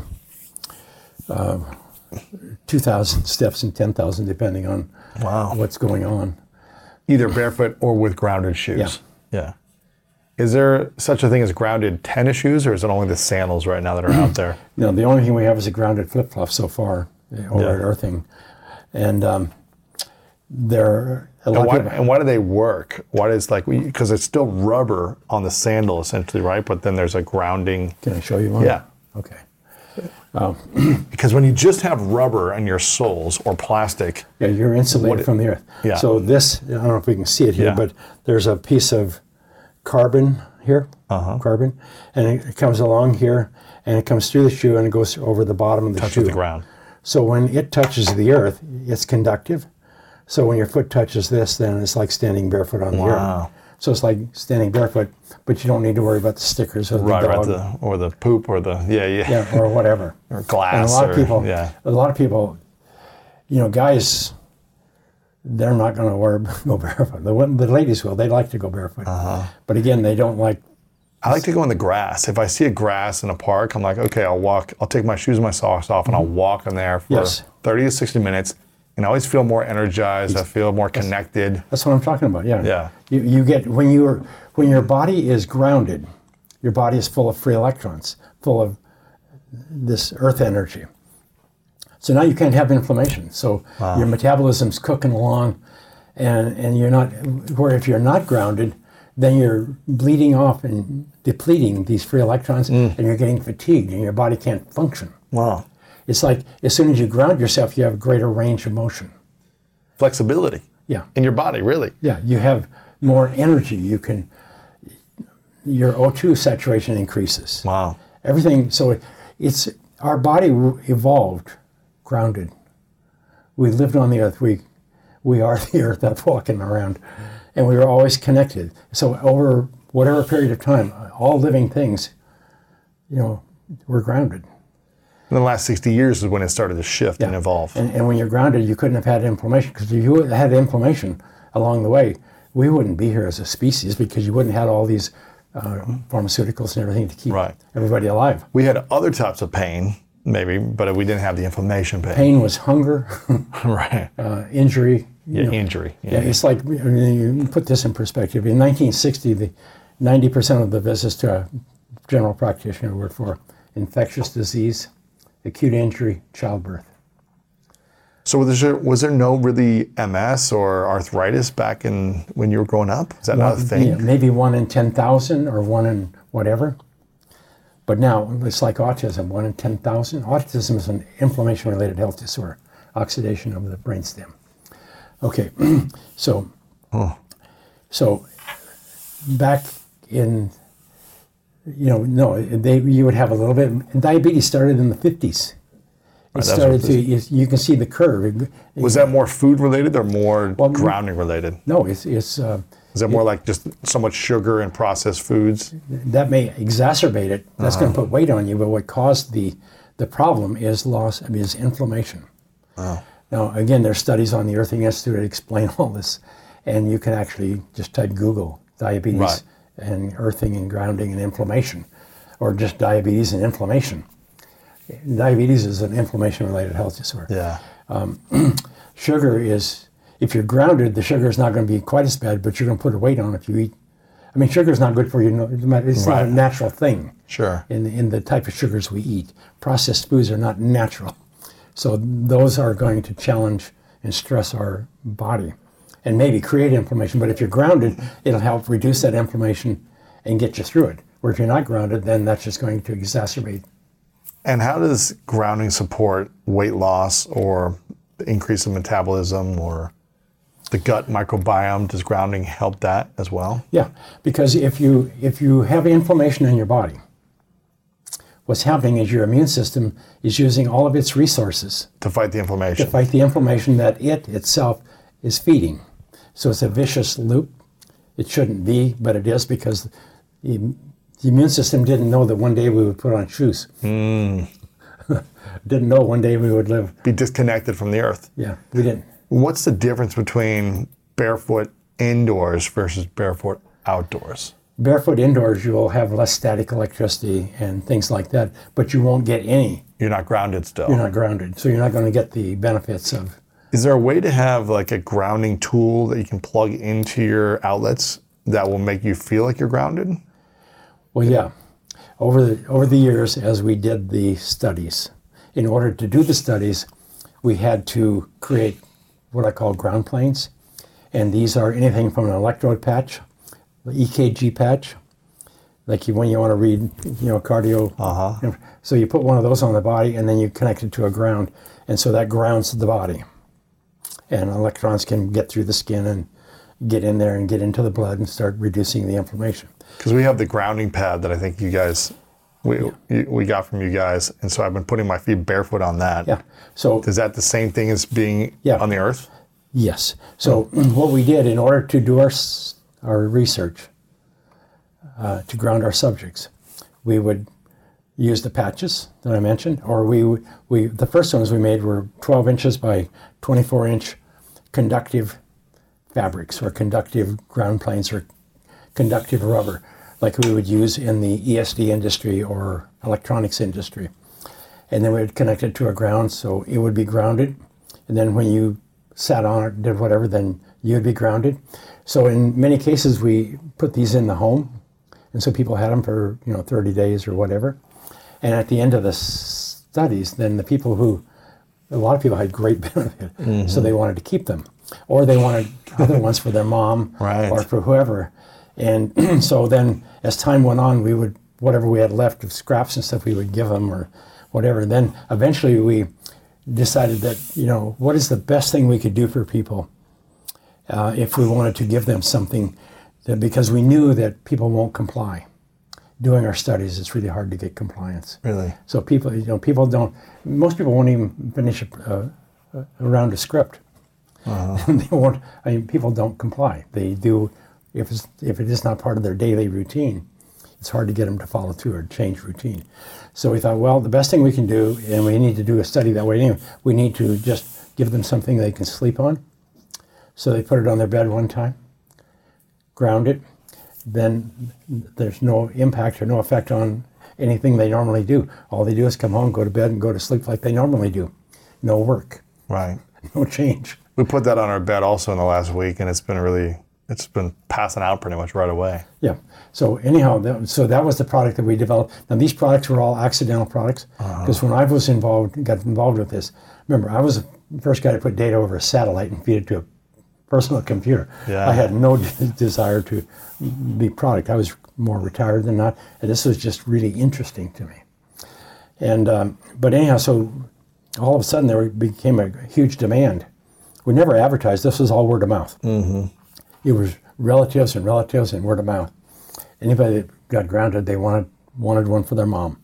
B: uh, two thousand steps and ten thousand, depending on
C: wow.
B: what's going on.
C: Either barefoot or with grounded shoes.
B: Yeah.
C: Yeah. Is there such a thing as grounded tennis shoes, or is it only the sandals right now that are out there?
B: No, the only thing we have is a grounded flip-flop so far over
C: Yeah.
B: at Earthing. And um, they're a
C: And
B: lot
C: why,
B: of people,
C: and why do they work? Why does like, because it's still rubber on the sandal essentially, right? But then there's a grounding.
B: Can I show you one?
C: Yeah.
B: Okay.
C: Because when you just have rubber in your soles or plastic,
B: Yeah, you're insulated
C: What-
B: from the earth.
C: Yeah.
B: So this, I don't know if we can see it here,
C: Yeah.
B: but there's a piece of carbon here,
C: Uh-huh.
B: carbon, and it, it comes along here, and it comes through the shoe, and it goes over the bottom of the
C: touch
B: shoe.
C: with the ground.
B: So when it touches the earth, it's conductive. So when your foot touches this, then it's like standing barefoot on the
C: Wow.
B: earth. So it's like standing barefoot, but you don't need to worry about the stickers or the
C: Right, right,
B: dog,
C: the, or the poop or the, yeah, yeah.
B: yeah, or whatever.
C: Or
B: And a
C: glass.
B: lot
C: or,
B: of people,
C: yeah.
B: a lot of people, you know, guys, they're not going to wear go barefoot. The, women- the ladies will. They like to go barefoot,
C: Uh-huh.
B: but again, they don't like.
C: I like to go in the grass. If I see a grass in a park, I'm like, okay, I'll walk, I'll take my shoes and my socks off and I'll walk in there for
B: Yes.
C: thirty to sixty minutes. And I always feel more energized. I feel more connected.
B: That's what I'm talking about. Yeah.
C: Yeah.
B: You, you get when you're when your body is grounded, your body is full of free electrons, full of this earth energy. So now you can't have inflammation. So your metabolism's cooking along, and and you're not. Where if you're not grounded, then you're bleeding off and depleting these free electrons, and you're getting fatigued, and your body can't function.
C: Wow.
B: It's like as soon as you ground yourself, you have greater range of motion.
C: Flexibility
B: Yeah.
C: in your body, really.
B: Yeah, you have more energy. You can, your O two saturation increases.
C: Wow.
B: Everything, so it, it's, our body evolved grounded. We lived on the earth. We, we are the earth that's walking around. And we were always connected. So over whatever period of time, all living things, you know, were grounded.
C: In the last sixty years is when it started to shift and
B: Yeah.
C: evolve.
B: And, and when you're grounded, you couldn't have had inflammation, because if you had inflammation along the way, we wouldn't be here as a species, because you wouldn't have had all these uh, pharmaceuticals and everything to keep
C: Right.
B: everybody alive.
C: We had other types of pain, maybe, but we didn't have the inflammation pain.
B: Pain was hunger,
C: Right.
B: uh, injury. you
C: Yeah,
B: know.
C: injury.
B: Yeah, it's like, I mean, you put this in perspective. In nineteen sixty, the ninety percent of the visits to a general practitioner were for infectious disease, acute injury, childbirth.
C: So was there, was there no really M S or arthritis back in when you were growing up? Is that not a thing?
B: Yeah, maybe one in ten thousand or one in whatever. But now it's like autism, one in ten thousand. Autism is an inflammation-related health disorder, oxidation of the brainstem. Okay, so so back in, you know, no, they you would have a little bit. And diabetes started in the fifties. It
C: that's
B: started
C: what
B: to. You, you can see the curve. It-
C: Was that more food related or more
B: Well,
C: grounding related?
B: no, it's it's. Uh,
C: Is that more like just so much sugar and processed foods?
B: that may exacerbate it. That's going
C: Uh-huh.
B: to put weight on you. But what caused the the problem is loss. I mean, is inflammation. Now, again, there's studies on the Earthing Institute that explain all this, and you can actually just type Google diabetes
C: Right.
B: and earthing and grounding and inflammation, or just diabetes and inflammation. Diabetes is an inflammation-related health disorder.
C: Yeah.
B: Sugar is, if you're grounded, the sugar is not going to be quite as bad, but you're going to put a weight on if you eat. I mean, sugar is not good for you. no- It's not a
C: Right.
B: natural thing.
C: Sure.
B: In, in the type of sugars we eat. Processed foods are not natural. So those are going to challenge and stress our body and maybe create inflammation. But if you're grounded, it'll help reduce that inflammation and get you through it. Where if you're not grounded, then that's just going to exacerbate.
C: And how does grounding support weight loss or the increase in metabolism or the gut microbiome? Does grounding help that as well?
B: Yeah, because if you if you have inflammation in your body, what's happening is your immune system is using all of its resources
C: To fight the
B: to
C: inflammation.
B: fight the inflammation that it itself is feeding. So it's a vicious loop. It shouldn't be, but it is, because the, the immune system didn't know that one day we would put on shoes. didn't know one day we would live.
C: Be disconnected from the earth.
B: Yeah, we didn't.
C: What's the difference between barefoot indoors versus barefoot outdoors?
B: Barefoot indoors, you'll have less static electricity and things like that, but you won't get any.
C: You're not grounded still.
B: You're not grounded, so you're not going to get the benefits of.
C: Is there a way to have like a grounding tool that you can plug into your outlets that will make you feel like you're grounded?
B: Well, yeah. Over the, over the years, as we did the studies, in order to do the studies, we had to create what I call ground planes. And these are anything from an electrode patch, the E K G patch, like you, when you want to read, you know, cardio.
C: Uh-huh.
B: So you put one of those on the body and then you connect it to a ground. And so that grounds the body. And electrons can get through the skin and get in there and get into the blood and start reducing the inflammation.
C: Because we have the grounding pad that I think you guys, we yeah. we got from you guys. And so I've been putting my feet barefoot on that.
B: Yeah. So
C: is that the same thing as being
B: yeah.
C: on the earth?
B: Yes. So what we did in order to do our our research, uh, to ground our subjects, we would use the patches that I mentioned, or we we the first ones we made were twelve inches by twenty-four inch conductive fabrics, or conductive ground planes, or conductive rubber, like we would use in the E S D industry or electronics industry. And then we would connect it to a ground, so it would be grounded. And then when you sat on it, did whatever, then you'd be grounded. So in many cases, we put these in the home, and so people had them for, you know, thirty days or whatever. And at the end of the studies, then the people who, a lot of people had great benefit, mm-hmm. so they wanted to keep them. Or they wanted other ones for their mom
C: right.
B: or for whoever. And so then as time went on, we would, whatever we had left of scraps and stuff, we would give them or whatever. And then eventually we decided that, you know, what is the best thing we could do for people uh, if we wanted to give them something, that, because we knew that people won't comply. Doing our studies, it's really hard to get compliance.
C: Really?
B: So people, you know, people don't, most people won't even finish a, a, a round of script. Uh-huh. They won't, I mean, people don't comply. They do, if it's, if it is not part of their daily routine, it's hard to get them to follow through or change routine. So we thought, well, the best thing we can do, and we need to do a study that way anyway, we need to just give them something they can sleep on. So they put it on their bed one time, ground it, then there's no impact or no effect on anything they normally do. All they do is come home, go to bed, and go to sleep like they normally do. No work.
C: Right.
B: No change.
C: We put that on our bed also in the last week, and it's been really, it's been passing out pretty much right away.
B: Yeah. So anyhow, that, so that was the product that we developed. Now these products were all accidental products, because uh-huh. when I was involved, got involved with this, remember, I was the first guy to put data over a satellite and feed it to a personal computer.
C: Yeah.
B: I had no de- desire to be product. I was more retired than not, and this was just really interesting to me. And um, but anyhow, so all of a sudden there became a huge demand. We never advertised. This was all word of mouth.
C: Mm-hmm.
B: It was relatives and relatives and word of mouth. Anybody that got grounded, they wanted wanted one for their mom,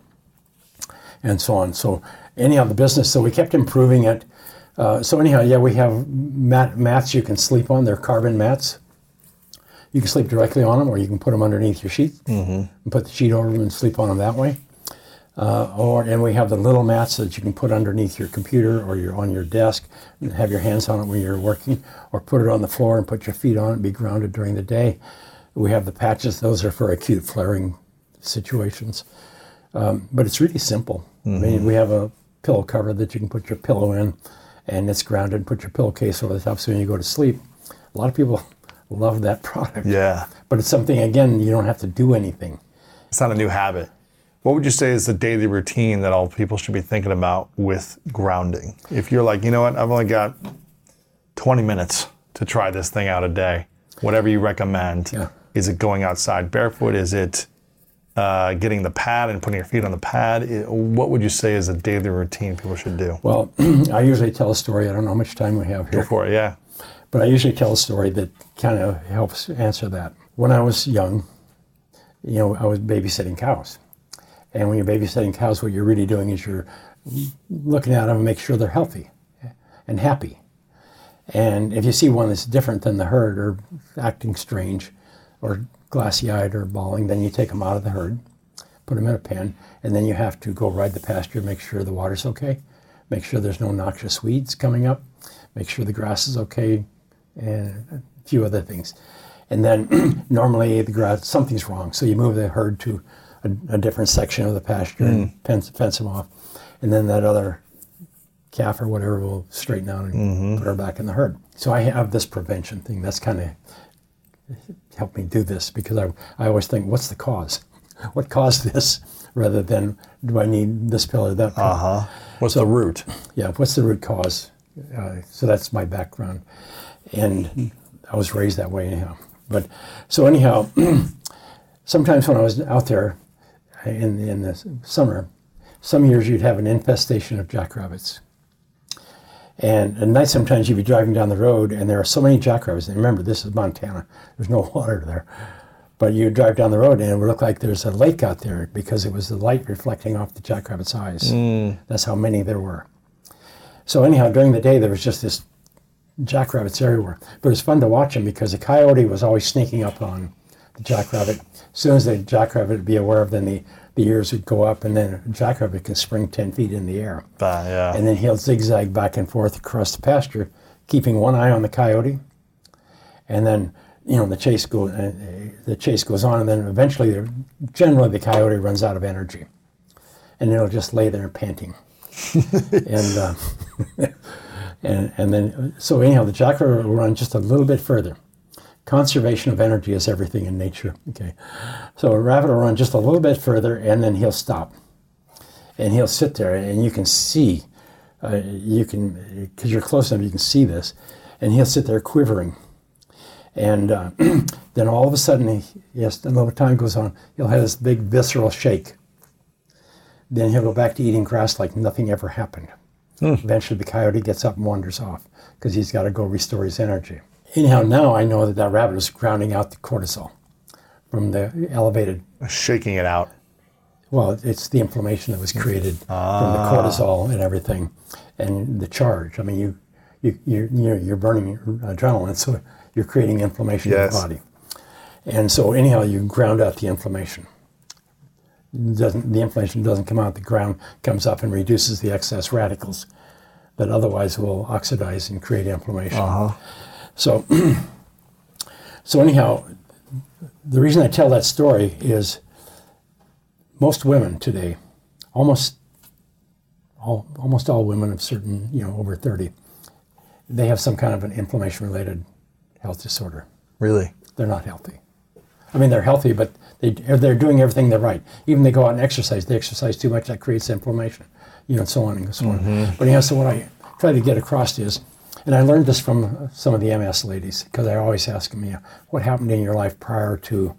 B: and so on. So anyhow, the business. So we kept improving it. Uh, so anyhow, yeah, we have mat, mats you can sleep on. They're carbon mats. You can sleep directly on them, or you can put them underneath your sheet mm-hmm. and put the sheet over them and sleep on them that way. Uh, or and we have the little mats that you can put underneath your computer or you're on your desk and have your hands on it when you're working, or put it on the floor and put your feet on it and be grounded during the day. We have the patches; those are for acute flaring situations. Um, but it's really simple. Mm-hmm. I mean, we have a pillow cover that you can put your pillow in, and it's grounded. Put your pillowcase over the top so when you go to sleep. A lot of people love that product.
C: Yeah.
B: But it's something, again, you don't have to do anything.
C: It's not a new habit. What would you say is the daily routine that all people should be thinking about with grounding? If you're like, you know what, I've only got twenty minutes to try this thing out a day, whatever you recommend.
B: Yeah.
C: Is it going outside barefoot? Is it uh, getting the pad and putting your feet on the pad? It, what would you say is a daily routine people should do?
B: Well, I usually tell a story. I don't know how much time we have here.
C: Go for it, yeah.
B: But I usually tell a story that kind of helps answer that. When I was young, you know, I was babysitting cows. And when you're babysitting cows, what you're really doing is you're looking at them and make sure they're healthy and happy. And if you see one that's different than the herd or acting strange or glassy-eyed or bawling, then you take them out of the herd, put them in a pen, and then you have to go ride the pasture, make sure the water's okay, make sure there's no noxious weeds coming up, make sure the grass is okay, and a few other things. And then normally the grass, something's wrong, so you move the herd to a, a different section of the pasture mm. and fence, fence them off, and then that other calf or whatever will straighten out and mm-hmm. put her back in the herd. So I have this prevention thing. That's kind of helped me do this, because I, I always think, what's the cause? What caused this? Rather than, do I need this pill or that pill?
C: Uh-huh. What's
B: so,
C: the root?
B: Yeah, what's the root cause? Uh, so that's my background. And I was raised that way anyhow. But, so anyhow, sometimes when I was out there in, in the summer, some years you'd have an infestation of jackrabbits. And at night, sometimes you'd be driving down the road, and there are so many jackrabbits. And remember, this is Montana. There's no water there. But you drive down the road, and it would look like there's a lake out there, because it was the light reflecting off the jackrabbit's eyes. Mm. That's how many there were. So anyhow, during the day, there was just this jackrabbits everywhere. But it was fun to watch them, because the coyote was always sneaking up on the jackrabbit. As soon as the jackrabbit would be aware of, then the the ears would go up, and then a jackrabbit can spring ten feet in the air.
C: Uh, yeah.
B: And then he'll zigzag back and forth across the pasture, keeping one eye on the coyote. And then, you know, the chase go, uh, the chase goes on, and then eventually, generally, the coyote runs out of energy, and it'll just lay there panting. and, uh, and and then, so anyhow, the jackrabbit will run just a little bit further. Conservation of energy is everything in nature. Okay, so a rabbit will run just a little bit further, and then he'll stop, and he'll sit there, and you can see, uh, you can, because you're close enough, you can see this, and he'll sit there quivering, and uh, then all of a sudden, he, yes, a little time goes on, he'll have this big visceral shake. Then he'll go back to eating grass like nothing ever happened. Hmm. Eventually, the coyote gets up and wanders off, because he's got to go restore his energy. Anyhow, now I know that that rabbit was grounding out the cortisol from the elevated...
C: Shaking it out.
B: Well, it's the inflammation that was created ah. from the cortisol and everything, and the charge. I mean, you, you, you're, you're, you're burning adrenaline, so you're creating inflammation yes. in the body. And so anyhow, you ground out the inflammation. It doesn't, the inflammation doesn't come out, the ground comes up and reduces the excess radicals that otherwise will oxidize and create inflammation. Uh-huh. So, so anyhow, the reason I tell that story is most women today, almost all, almost all women of certain, you know, over thirty, they have some kind of an inflammation-related health disorder.
C: Really?
B: They're not healthy. I mean, they're healthy, but they, they're doing everything they're right. Even they go out and exercise. They exercise too much, that creates inflammation, you know, and so on and so on. Mm-hmm. But yeah, so what I try to get across is, and I learned this from some of the M S ladies, because I always ask them, you know, what happened in your life prior to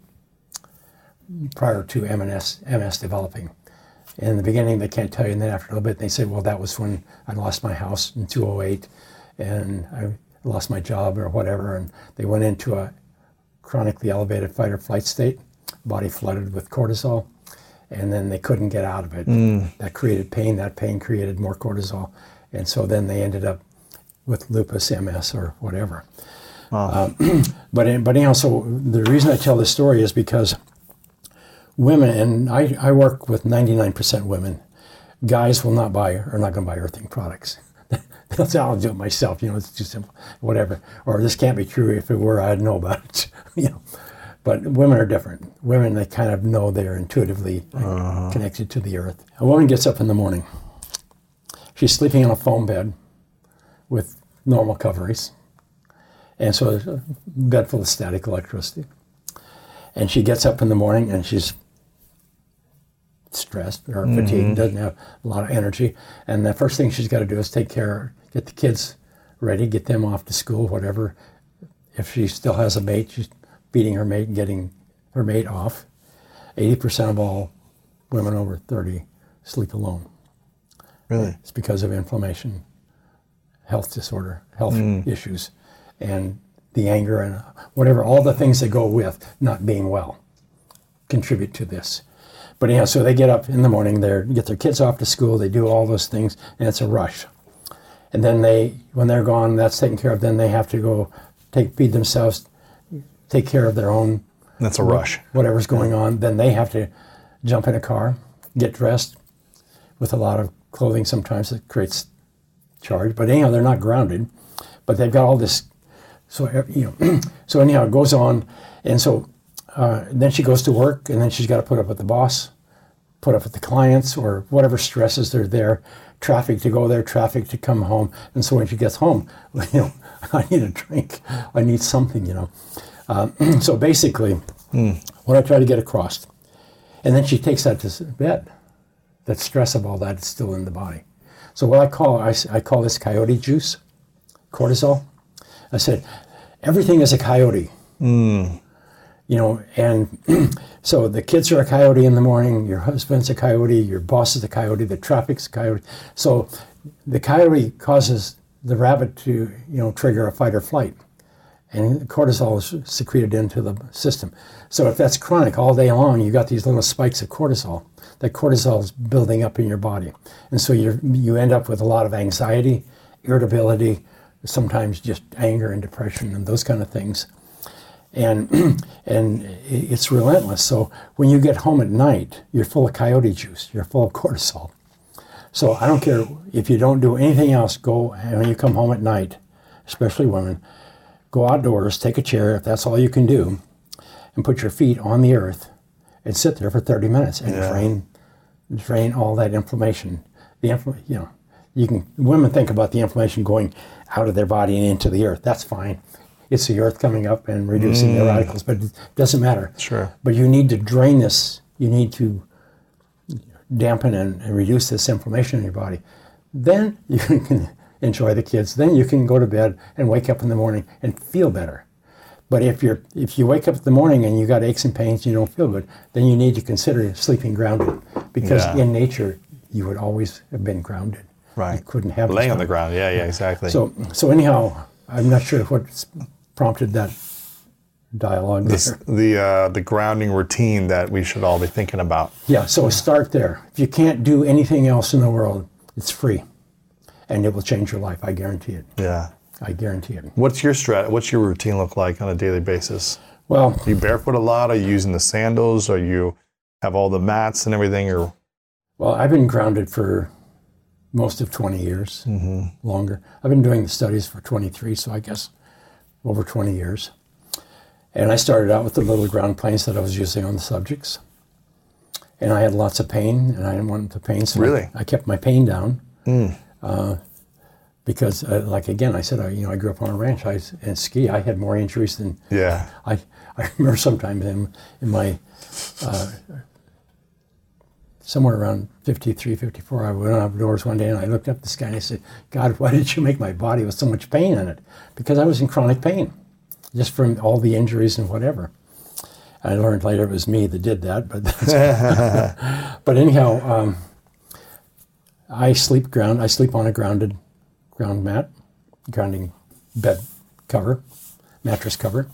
B: prior to M S, M S developing? And in the beginning, they can't tell you, and then after a little bit, they say, well, that was when I lost my house in two oh eight, and I lost my job or whatever, and they went into a chronically elevated fight or flight state, body flooded with cortisol, and then they couldn't get out of it. Mm. That created pain, that pain created more cortisol, and so then they ended up with lupus, M S, or whatever. Wow. Um, but but anyhow, so the reason I tell this story is because women, and I, I work with ninety-nine percent women, guys will not buy, are not going to buy earthing products. They'll say, I'll do it myself, you know, it's too simple, whatever. Or this can't be true, if it were, I'd know about it, you know. But women are different. Women, they kind of know they're intuitively uh-huh. connected to the earth. A woman gets up in the morning. She's sleeping on a foam bed with normal coverings, and so there's a bed full of static electricity. And she gets up in the morning and she's stressed or mm-hmm. fatigued, doesn't have a lot of energy, and the first thing she's got to do is take care, get the kids ready, get them off to school, whatever. If she still has a mate, she's feeding her mate and getting her mate off. eighty percent of all women over thirty sleep alone.
C: Really?
B: It's because of inflammation, health disorder, health mm. issues, and the anger and whatever, all the things that go with not being well contribute to this. But yeah, so they get up in the morning, they get their kids off to school, they do all those things, and it's a rush. And then they, when they're gone, that's taken care of, then they have to go take feed themselves, take care of their own.
C: That's a rush.
B: Whatever's going on, then they have to jump in a car, get dressed with a lot of clothing. Sometimes it creates charge, but anyhow, they're not grounded. But they've got all this. So you know, so anyhow, it goes on, and so uh, then she goes to work, and then she's got to put up with the boss, put up with the clients, or whatever stresses are there. Traffic to go there, traffic to come home, and so when she gets home, you know, I need a drink, I need something, you know. Um, so basically, mm. what I try to get across, and then she takes that to bed. That stress of all that is still in the body. So what I call, I, I call this coyote juice, cortisol. I said, everything is a coyote. Mm. You know, and so the kids are a coyote in the morning, your husband's a coyote, your boss is a coyote, the traffic's a coyote. So the coyote causes the rabbit to, you know, trigger a fight or flight. And cortisol is secreted into the system. So if that's chronic all day long, you got these little spikes of cortisol. That cortisol is building up in your body. And so you you end up with a lot of anxiety, irritability, sometimes just anger and depression and those kind of things. And and it's relentless. So when you get home at night, you're full of coyote juice. You're full of cortisol. So I don't care if you don't do anything else, go, and when you come home at night, especially women, go outdoors, take a chair, if that's all you can do, and put your feet on the earth and sit there for thirty minutes and yeah. drain drain all that inflammation. The infl- you know, you can women think about the inflammation going out of their body and into the earth. That's fine. It's the earth coming up and reducing mm. the radicals, but it doesn't matter.
C: Sure.
B: But you need to drain this. You need to dampen and, and reduce this inflammation in your body. Then you can enjoy the kids. Then you can go to bed and wake up in the morning and feel better. But if you're if you wake up in the morning and you got aches and pains and you don't feel good, then you need to consider sleeping grounded, because yeah. in nature you would always have been grounded.
C: Right.
B: You couldn't have
C: laying on the ground. Yeah, yeah, exactly.
B: So so anyhow, I'm not sure what prompted that dialogue
C: this,
B: there.
C: The uh, the grounding routine that we should all be thinking about.
B: Yeah. So start there. If you can't do anything else in the world, it's free, and it will change your life. I guarantee it.
C: Yeah.
B: I guarantee it.
C: What's your strat? What's your routine look like on a daily basis?
B: Well,
C: are you barefoot a lot? Are you using the sandals? Or you have all the mats and everything? Or
B: well, I've been grounded for most of twenty years, mm-hmm. longer. I've been doing the studies for twenty-three, so I guess over twenty years. And I started out with the little ground planes that I was using on the subjects. And I had lots of pain, and I didn't want the pain, so
C: really?
B: I, I kept my pain down.
C: Mm.
B: Uh, Because, uh, like again, I said, I, you know, I grew up on a ranch. I and ski. I had more injuries than.
C: Yeah.
B: I I remember sometime in in my uh, somewhere around fifty-three, fifty-four, I went outdoors one day and I looked up at the sky and I said, "God, why did you make my body with so much pain in it?" Because I was in chronic pain, just from all the injuries and whatever. I learned later it was me that did that, but that's but anyhow, um, I sleep ground. I sleep on a grounded. ground mat, grounding bed cover, mattress cover.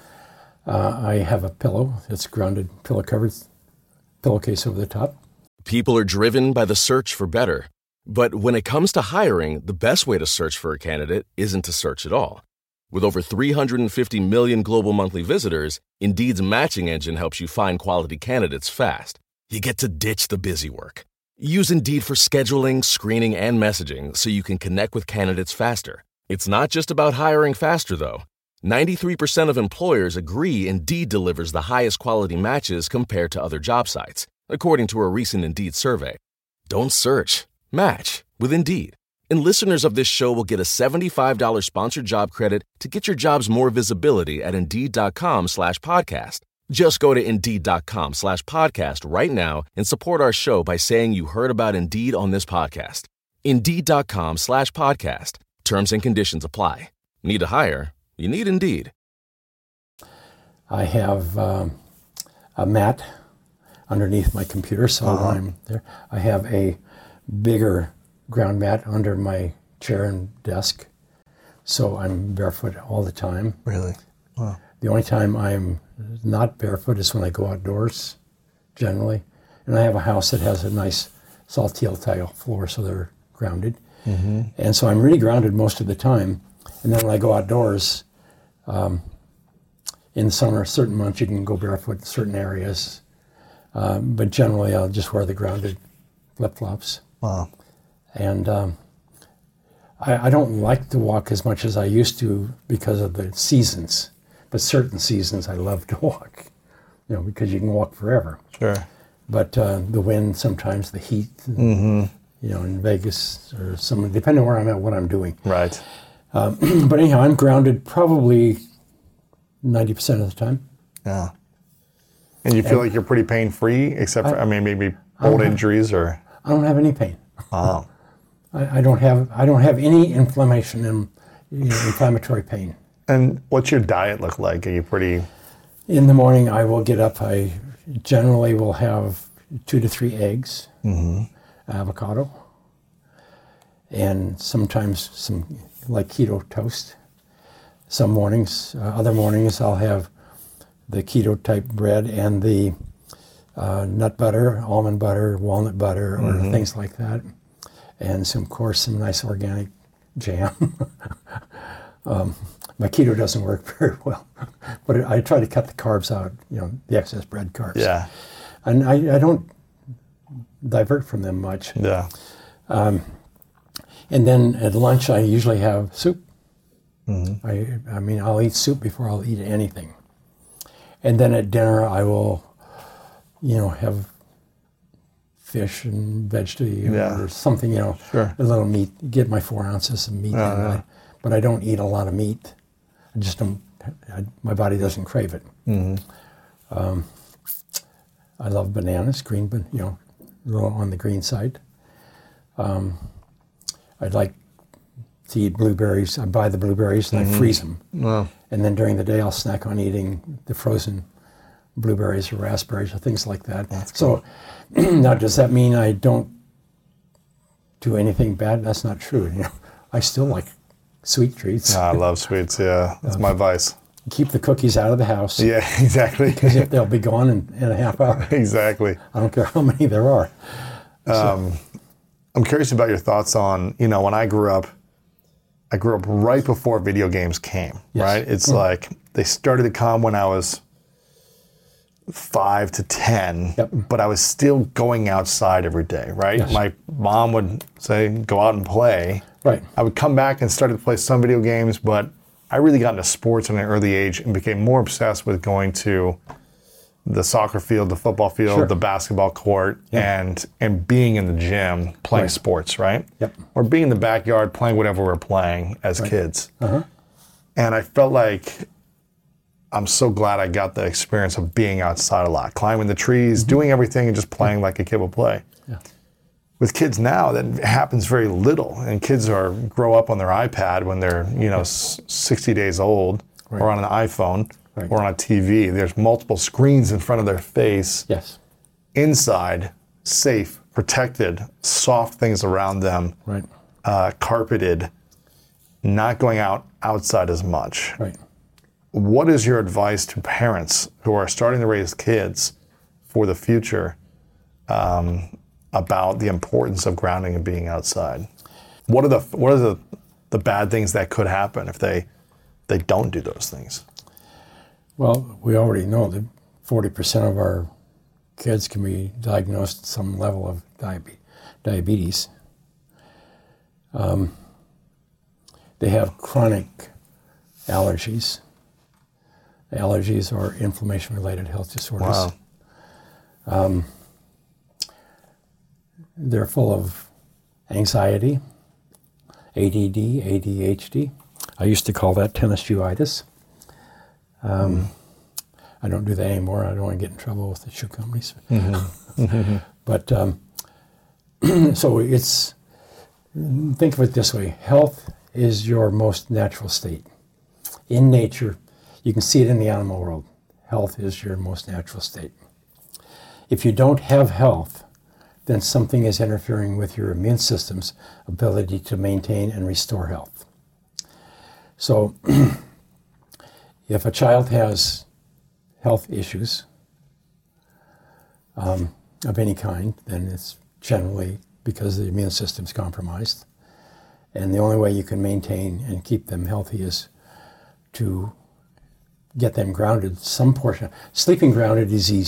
B: Uh, I have a pillow that's grounded pillow cover, pillowcase over the top.
E: People are driven by the search for better. But when it comes to hiring, the best way to search for a candidate isn't to search at all. With over three hundred fifty million global monthly visitors, Indeed's matching engine helps you find quality candidates fast. You get to ditch the busy work. Use Indeed for scheduling, screening, and messaging so you can connect with candidates faster. It's not just about hiring faster, though. ninety-three percent of employers agree Indeed delivers the highest quality matches compared to other job sites, according to a recent Indeed survey. Don't search. Match with Indeed. And listeners of this show will get a seventy-five dollars sponsored job credit to get your jobs more visibility at Indeed.com slash podcast. Just go to Indeed.com slash podcast right now and support our show by saying you heard about Indeed on this podcast. Indeed.com slash podcast. Terms and conditions apply. Need to hire? You need Indeed.
B: I have um, a mat underneath my computer, so uh-huh. I'm there. I have a bigger ground mat under my chair and desk, so I'm barefoot all the time.
C: Really? Wow.
B: The only time I'm not barefoot is when I go outdoors, generally. And I have a house that has a nice saltile tile floor, so they're grounded. Mm-hmm. And so I'm really grounded most of the time. And then when I go outdoors, um, in the summer, certain months you can go barefoot in certain areas. Um, but generally, I'll just wear the grounded flip-flops.
C: Wow.
B: And um, I, I don't like to walk as much as I used to because of the seasons. But certain seasons I love to walk, you know, because you can walk forever.
C: Sure.
B: But uh, the wind, sometimes the heat, and,
C: Mm-hmm.
B: you know, in Vegas or some, depending on where I'm at, what I'm doing.
C: Right.
B: Um, but anyhow, I'm grounded probably ninety percent of the time.
C: Yeah. And you feel
B: And-
C: like you're pretty pain-free, except for, I,
B: I-
C: mean, maybe old
B: I-
C: injuries or...
B: I don't have any pain.
C: Oh.
B: I, I don't have I don't have any inflammation and you know, inflammatory pain.
C: And what's your diet look like? Are you pretty...
B: In the morning, I will get up. I generally will have two to three eggs,
C: Mm-hmm.
B: avocado, and sometimes some like keto toast. Some mornings, uh, other mornings, I'll have the keto type bread and the uh, nut butter, almond butter, walnut butter, or
C: Mm-hmm.
B: things like that, and some, of course, some nice organic jam. um, my keto doesn't work very well, but I try to cut the carbs out, you know, the excess bread carbs.
C: Yeah.
B: And I, I don't divert from them much.
C: Yeah.
B: And then at lunch, I usually have soup.
C: Mm-hmm.
B: I, I mean, I'll eat soup before I'll eat anything. And then at dinner, I will, you know, have fish and vegetable
C: Yeah.
B: or something, you know,
C: Sure.
B: a little meat, get my four ounces of meat.
C: Yeah,
B: in
C: yeah.
B: I, but I don't eat a lot of meat. I just don't, I, my body doesn't crave it.
C: Mm-hmm.
B: Um, I love bananas, green, but you know, a little on the green side. Um, I'd like to eat blueberries. I buy the blueberries and I freeze them.
C: Well,
B: And then during the day, I'll snack on eating the frozen blueberries or raspberries or things like that. So now, does that mean I don't do anything bad? That's not true. You know, I still like sweet treats.
C: I love sweets, yeah. That's my vice.
B: Keep the cookies out of the house.
C: Yeah, exactly.
B: Because if they'll be gone in, in a half hour.
C: Exactly.
B: I don't care how many there are.
C: Um, I'm curious about your thoughts on, you know, when I grew up, I grew up right before video games came,
B: Yes.
C: right? It's like they started to come when I was five to ten,
B: Yep.
C: but I was still going outside every day, right?
B: Yes.
C: My mom would say, go out and play.
B: Right.
C: I would come back and started to play some video games, but I really got into sports at an early age and became more obsessed with going to the soccer field, the football field,
B: Sure.
C: the basketball court,
B: Yeah.
C: and and being in the gym playing
B: Right.
C: sports, right?
B: Yep.
C: Or being in the backyard playing whatever we're playing as kids.
B: Uh-huh.
C: And I felt like I'm so glad I got the experience of being outside a lot, climbing the trees, doing everything and just playing like a kid would play.
B: Yeah.
C: With kids now, that happens very little, and kids are grow up on their iPad when they're you know s- sixty days old,
B: Right.
C: or on an iPhone,
B: Right.
C: or on a T V. There's multiple screens in front of their face.
B: Yes.
C: Inside, safe, protected, soft things around them,
B: Right.
C: uh, carpeted, not going out outside as much.
B: Right.
C: What is your advice to parents who are starting to raise kids for the future um, about the importance of grounding and being outside? What are the what are the, the bad things that could happen if they they don't do those things?
B: Well, we already know that forty percent of our kids can be diagnosed with some level of diabe- diabetes. Um, they have chronic allergies. Allergies are inflammation-related health disorders.
C: Wow.
B: Um, they're full of anxiety, A D D, A D H D. I used to call that tennis-shoeitis. Um, I don't do that anymore. I don't want to get in trouble with the shoe companies.
C: Mm-hmm.
B: But um, so it's, think of it this way. Health is your most natural state. In nature, you can see it in the animal world. Health is your most natural state. If you don't have health, then something is interfering with your immune system's ability to maintain and restore health. So if a child has health issues um, of any kind, then it's generally because the immune system's compromised. And the only way you can maintain and keep them healthy is to get them grounded some portion. Sleeping grounded is easy.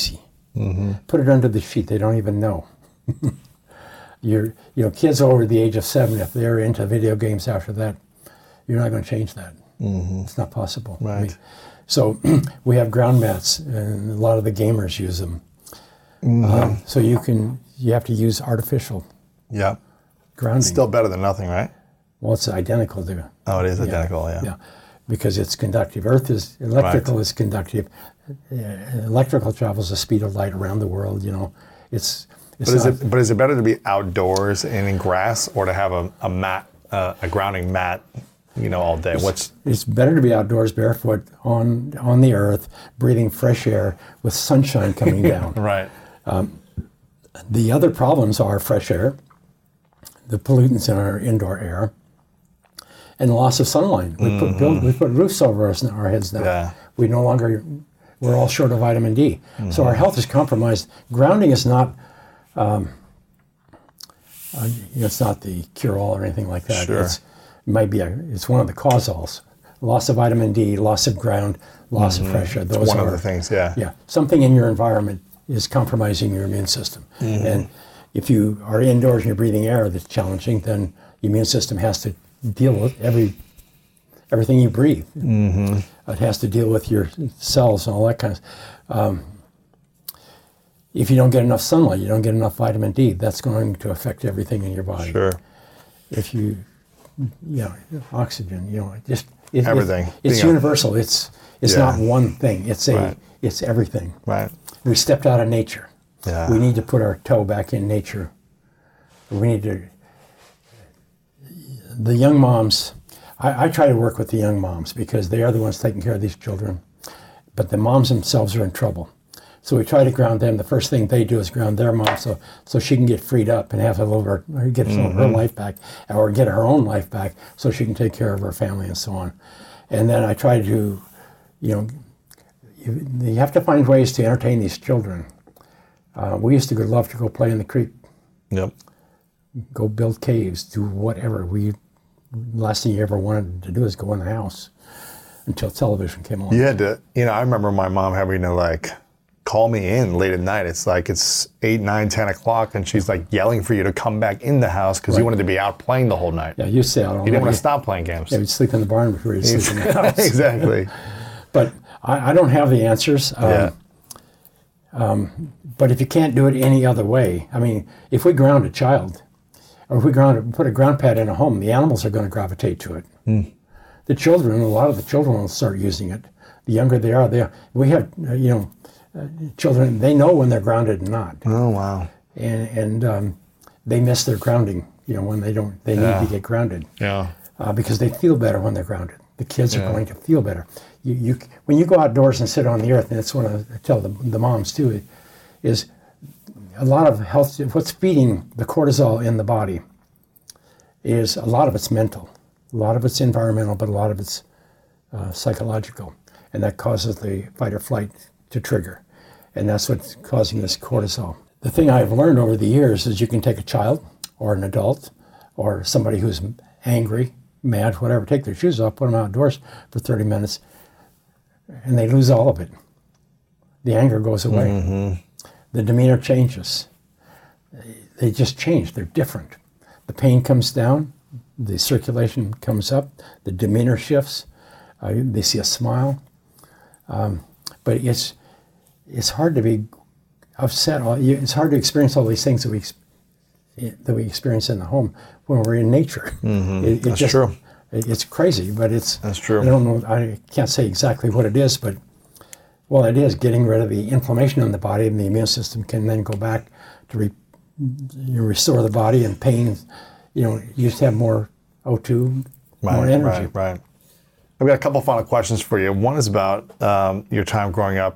B: Mm-hmm. Put it under the sheet. They don't even know. You're, you know, kids over the age of seven, if they're into video games after that, you're not going to change that. Mm-hmm. It's not possible.
C: Right.
B: I mean, so we have ground mats, and a lot of the gamers use them. Mm-hmm. Um, so you can, you have to use artificial
C: yeah.
B: grounding.
C: Still better than nothing, right?
B: Well, it's identical to.
C: Oh, it is identical, yeah.
B: Yeah, yeah. Because it's conductive. Earth is, electrical
C: right.
B: is conductive. Uh, electrical travels the speed of light around the world, you know. It's, it's
C: but, is
B: not,
C: it, but is it better to be outdoors and in grass or to have a, a mat, uh, a grounding mat, you know, all day?
B: It's,
C: What's
B: it's better to be outdoors barefoot on on the earth, breathing fresh air with sunshine coming down.
C: Right.
B: Um, the other problems are fresh air, the pollutants in our indoor air, and loss of sunlight. We, mm-hmm. put, build, we put roofs over us, our heads now. Yeah. We no longer, we're all short of vitamin D. Mm-hmm. So our health is compromised. Grounding is not, um, uh, you know, it's not the cure-all or anything like that.
C: Sure.
B: It's, it might be a, it's one of the causals. Loss of vitamin D, loss of ground, loss mm-hmm. of fresh air. Those
C: it's one
B: are,
C: of the things, yeah.
B: Yeah. Something in your environment is compromising your immune system. Mm-hmm. And if you are indoors and you're breathing air that's challenging, then your immune system has to deal with every everything you breathe. Mm-hmm. It has to deal with your cells and all that kind of stuff. Um, if you don't get enough sunlight, you don't get enough vitamin D, that's going to affect everything in your body.
C: Sure.
B: If you, you know, oxygen, you know, just it,
C: everything.
B: It, it's
C: Being
B: universal. It's it's
C: yeah.
B: not one thing. It's a
C: right.
B: it's everything.
C: Right.
B: We stepped out of nature.
C: Yeah.
B: We need to put our toe back in nature. We need to. The young moms, I, I try to work with the young moms because they are the ones taking care of these children, but the moms themselves are in trouble. So we try to ground them. The first thing they do is ground their mom so so she can get freed up and have a little her, get some mm-hmm. of her life back, or get her own life back so she can take care of her family and so on. And then I try to, you know, you, you have to find ways to entertain these children. Uh, we used to go, love to go play in the creek.
C: Yep.
B: Go build caves, do whatever. We last thing you ever wanted to do is go in the house until television came along.
C: You had to, you know, I remember my mom having to like call me in late at night. It's like it's eight, nine, ten o'clock, and she's like yelling for you to come back in the house because right. you wanted to be out playing the whole night.
B: Yeah, you stay out all night.
C: You didn't want to stop playing games.
B: Yeah, you'd sleep in the barn before you sleep in the house.
C: Exactly.
B: But I, I don't have the answers. Um,
C: yeah.
B: Um, but if you can't do it any other way, I mean, if we ground a child, or if we ground, put a ground pad in a home, the animals are going to gravitate to it. Mm. The children, a lot of the children will start using it. The younger they are, they are, we have, uh, you know, uh, children, they know when they're grounded and not.
C: Oh, wow.
B: And, and um, they miss their grounding, you know, when they don't, they
C: yeah.
B: need to get grounded.
C: Yeah.
B: Uh, because they feel better when they're grounded. The kids
C: yeah.
B: are going to feel better. You, you, when you go outdoors and sit on the earth, and that's what I tell the, the moms too, is a lot of health, what's feeding the cortisol in the body is a lot of it's mental, a lot of it's environmental, but a lot of it's uh, psychological. And that causes the fight or flight to trigger. And that's what's causing this cortisol. The thing I've learned over the years is you can take a child or an adult or somebody who's angry, mad, whatever, take their shoes off, put them outdoors for thirty minutes, and they lose all of it. The anger goes away. Mm-hmm. The demeanor changes. They just change. They're different. The pain comes down. The circulation comes up. The demeanor shifts. Uh, they see a smile. Um, but it's it's hard to be upset. It's hard to experience all these things that we that we experience in the home when we're in nature.
C: Mm-hmm.
B: It, it
C: That's
B: just,
C: true.
B: It, it's crazy, but it's.
C: That's true.
B: I don't know. I can't say exactly what it is, but well, it is getting rid of the inflammation in the body, and the immune system can then go back to re, you restore the body. And pain, you know, you just have more O two,
C: right,
B: more energy.
C: Right, right. I've got a couple final questions for you. One is about um, your time growing up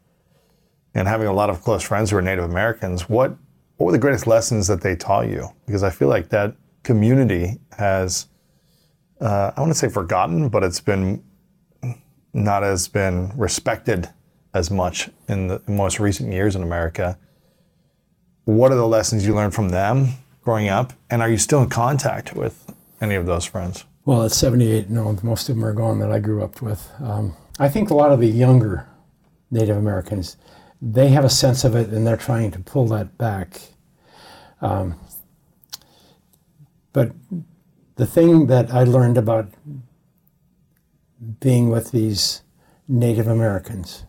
C: and having a lot of close friends who are Native Americans. What what were the greatest lessons that they taught you? Because I feel like that community has, uh, I want to say forgotten, but it's been not as been respected as much in the most recent years in America. What are the lessons you learned from them growing up? And are you still in contact with any of those friends?
B: Well, at seventy-eight, no, most of them are gone that I grew up with. Um, I think a lot of the younger Native Americans, they have a sense of it, and they're trying to pull that back. Um, but the thing that I learned about being with these Native Americans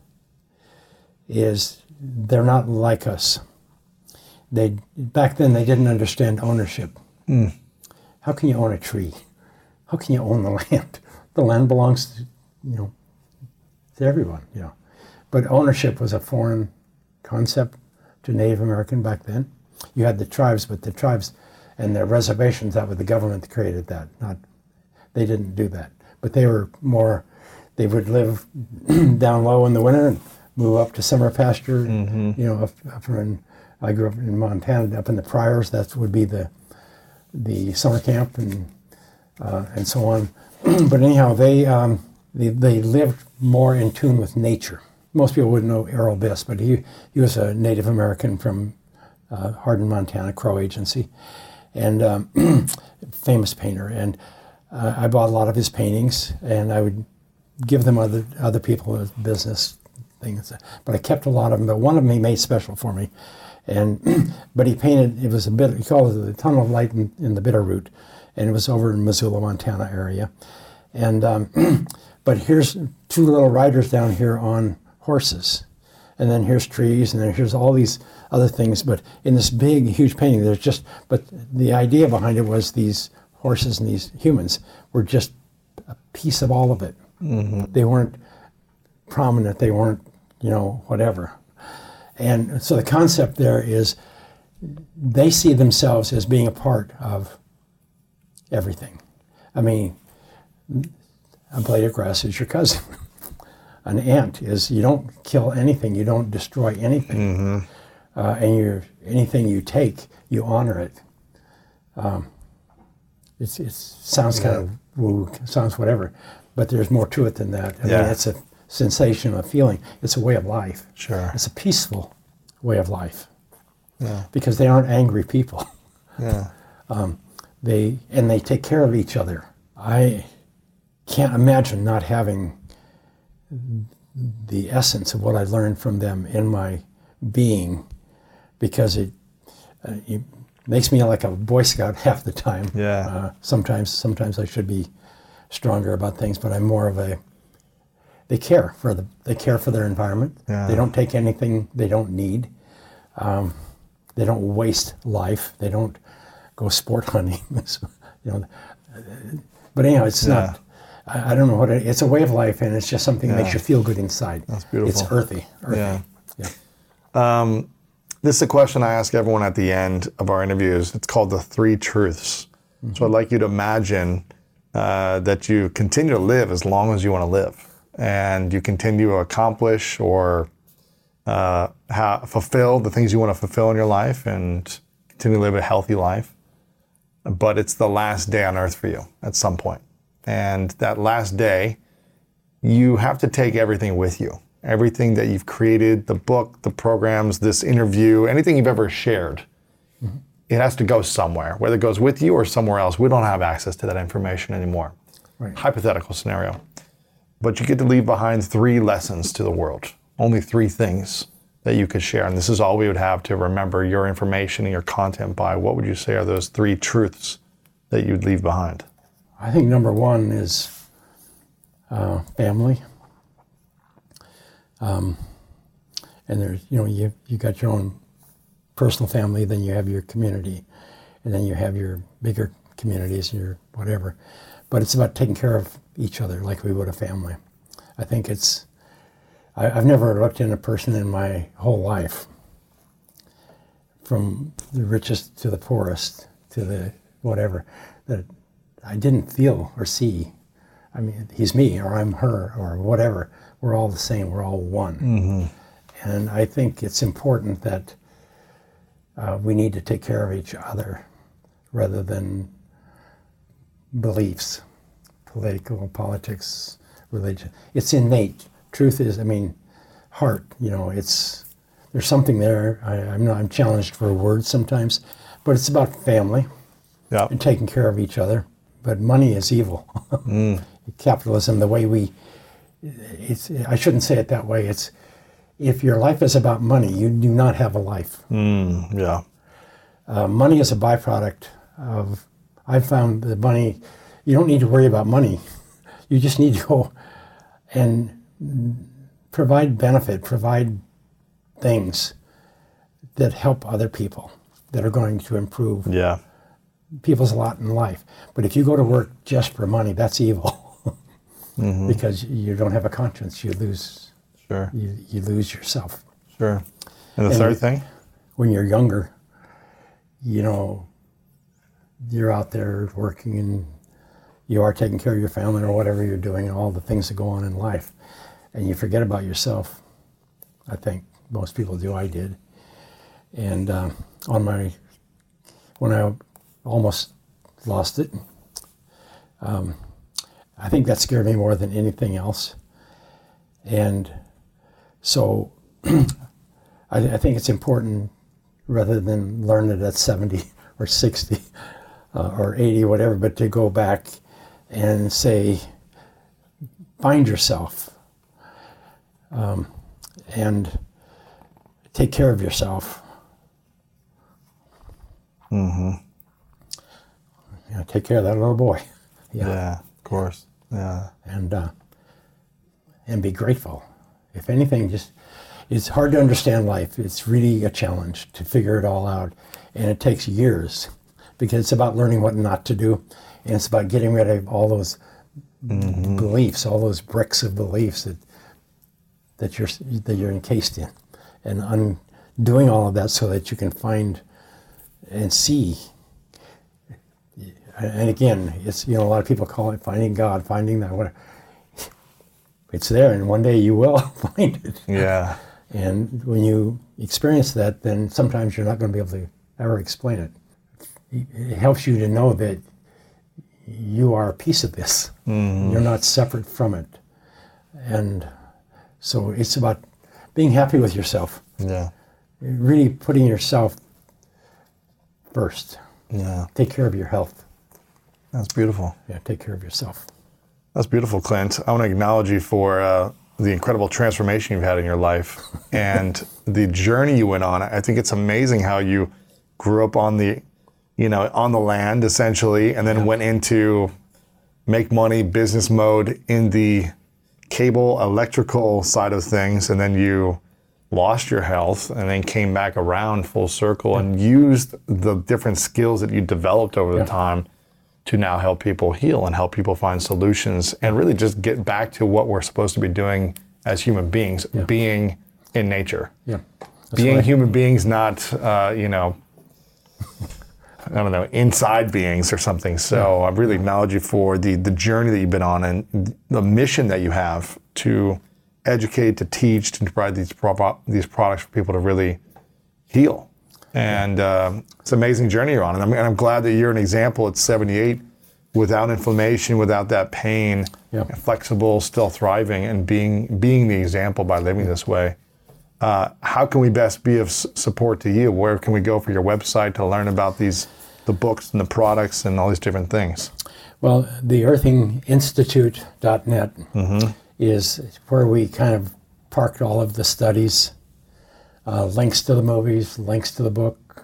B: is they're not like us. They back then they didn't understand ownership.
C: Mm.
B: How can you own a tree? How can you own the land? The land belongs to, you know, to everyone, you know. But ownership was a foreign concept to Native American back then. You had the tribes, but the tribes and their reservations, that was the government that created that. Not, they didn't do that. But they were more, they would live down low in the winter and move up to summer pasture. Mm-hmm. You know, up, up in, I grew up in Montana, up in the Prairies. That would be the the summer camp and uh, and so on. But anyhow, they, um, they they lived more in tune with nature. Most people wouldn't know Errol Biss, but he he was a Native American from uh, Hardin, Montana, Crow Agency, and um, famous painter. And uh, I bought a lot of his paintings, and I would give them other other people as business things. But I kept a lot of them. But one of them he made special for me, and but he painted. It was a bit. He called it the Tunnel of Light in, in the Bitterroot, and it was over in Missoula, Montana area. And um, but here's two little riders down here on horses, and then here's trees, and then here's all these other things. But in this big, huge painting, there's just. But the idea behind it was these horses and these humans were just a piece of all of it. Mm-hmm. They weren't prominent. They weren't, you know, whatever. And so the concept there is they see themselves as being a part of everything. I mean, a blade of grass is your cousin. An ant is, you don't kill anything, you don't destroy anything. Mm-hmm. Uh, and you anything you take, you honor it. Um, it's, it sounds yeah. kind of woo, sounds whatever, but there's more to it than that. I yeah. mean, it's a sensation, a feeling. It's a way of life.
C: Sure.
B: It's a peaceful way of life.
C: Yeah.
B: Because they aren't angry people.
C: Yeah.
B: um, they and they take care of each other. I can't imagine not having the essence of what I learned from them in my being, because it, uh, it makes me like a Boy Scout half the time.
C: Yeah.
B: Uh, sometimes, sometimes I should be stronger about things, but I'm more of a. They care for the. They care for their environment.
C: Yeah.
B: They don't take anything they don't need. Um, they don't waste life. They don't go sport hunting. you know, but anyhow, it's
C: yeah.
B: not. I, I don't know what it, it's a way of life, and it's just something
C: yeah.
B: that makes you feel good inside.
C: That's beautiful.
B: It's earthy. earthy.
C: Yeah.
B: yeah.
C: Um, this is a question I ask everyone at the end of our interviews. It's called the three truths. Mm-hmm. So I'd like you to imagine uh, that you continue to live as long as you want to live, and you continue to accomplish or uh, ha- fulfill the things you want to fulfill in your life, and continue to live a healthy life. But it's the last day on earth for you at some point. And that last day, you have to take everything with you. Everything that you've created, the book, the programs, this interview, anything you've ever shared, mm-hmm. it has to go somewhere, whether it goes with you or somewhere else. We don't have access to that information anymore.
B: Right.
C: Hypothetical scenario. But you get to leave behind three lessons to the world. Only three things that you could share. And this is all we would have to remember your information and your content by. What would you say are those three truths that you'd leave behind?
B: I think number one is uh, family. Um, and there's, you know, you you got your own personal family, then you have your community, and then you have your bigger communities, your whatever. But it's about taking care of each other like we would a family. I think it's, I, I've never looked in a person in my whole life, from the richest to the poorest to the whatever, that I didn't feel or see. I mean, he's me or I'm her or whatever. We're all the same. We're all one. Mm-hmm. And I think it's important that uh, we need to take care of each other rather than beliefs, political, politics, religion. It's innate. Truth is, I mean, heart, you know, it's, there's something there. I, I'm not, I'm challenged for words sometimes, but it's about family
C: yeah.
B: and taking care of each other. But money is evil. mm. Capitalism, the way we, it's, I shouldn't say it that way. It's, if your life is about money, you do not have a life.
C: Mm, yeah.
B: Uh, money is a byproduct of, I've found that money, you don't need to worry about money. You just need to go and provide benefit, provide things that help other people, that are going to improve
C: Yeah.
B: people's lot in life. But if you go to work just for money, that's evil. mm-hmm. Because you don't have a conscience. You lose,
C: Sure.
B: you, you lose yourself.
C: Sure. And the
B: And
C: third thing?
B: When you're younger, you know, you're out there working and you are taking care of your family or whatever you're doing and all the things that go on in life. And you forget about yourself. I think most people do. I did. And uh, on my, when I almost lost it, um, I think that scared me more than anything else. And so I, I think it's important, rather than learn it at seventy or sixty uh, or eighty, whatever, but to go back and say, find yourself um, and take care of yourself.
C: Mm-hmm.
B: You know, take care of that little boy.
C: Yeah, yeah of course. Yeah.
B: And uh, and be grateful. If anything, just, it's hard to understand life. It's really a challenge to figure it all out. And it takes years, because it's about learning what not to do. And it's about getting rid of all those mm-hmm. beliefs, all those bricks of beliefs that that you're that you're encased in. And undoing all of that so that you can find and see. And again, it's, you know, a lot of people call it finding God, finding that, whatever. It's there, and one day you will find it.
C: Yeah.
B: And when you experience that, then sometimes you're not going to be able to ever explain it. It helps you to know that you are a piece of this. Mm-hmm. You're not separate from it. And so it's about being happy with yourself.
C: Yeah.
B: Really putting yourself first.
C: Yeah.
B: Take care of your health.
C: That's beautiful.
B: Yeah, take care of yourself.
C: That's beautiful, Clint. I want to acknowledge you for uh, the incredible transformation you've had in your life and the journey you went on. I think it's amazing how you grew up on the, you know, on the land essentially, and then yeah. went into make money, business mode in the cable, electrical side of things, and then you lost your health and then came back around full circle yeah. and used the different skills that you developed over yeah. the time to now help people heal and help people find solutions and really just get back to what we're supposed to be doing as human beings, yeah. being in nature.
B: Yeah.
C: Being
B: right.
C: human beings, not, uh, you know, I don't know, inside beings or something. So yeah. I really acknowledge you for the, the journey that you've been on and the mission that you have to educate, to teach, to provide these, pro- these products for people to really heal. And um, it's an amazing journey you're on. And I'm, and I'm glad that you're an example at seventy-eight, without inflammation, without that pain,
B: yeah.
C: flexible, still thriving, and being being the example by living this way. Uh, how can we best be of s- support to you? Where can we go for your website to learn about these, the books and the products and all these different things?
B: Well, the earthing institute dot net
C: mm-hmm.
B: is where we kind of parked all of the studies. Uh, links to the movies, links to the book.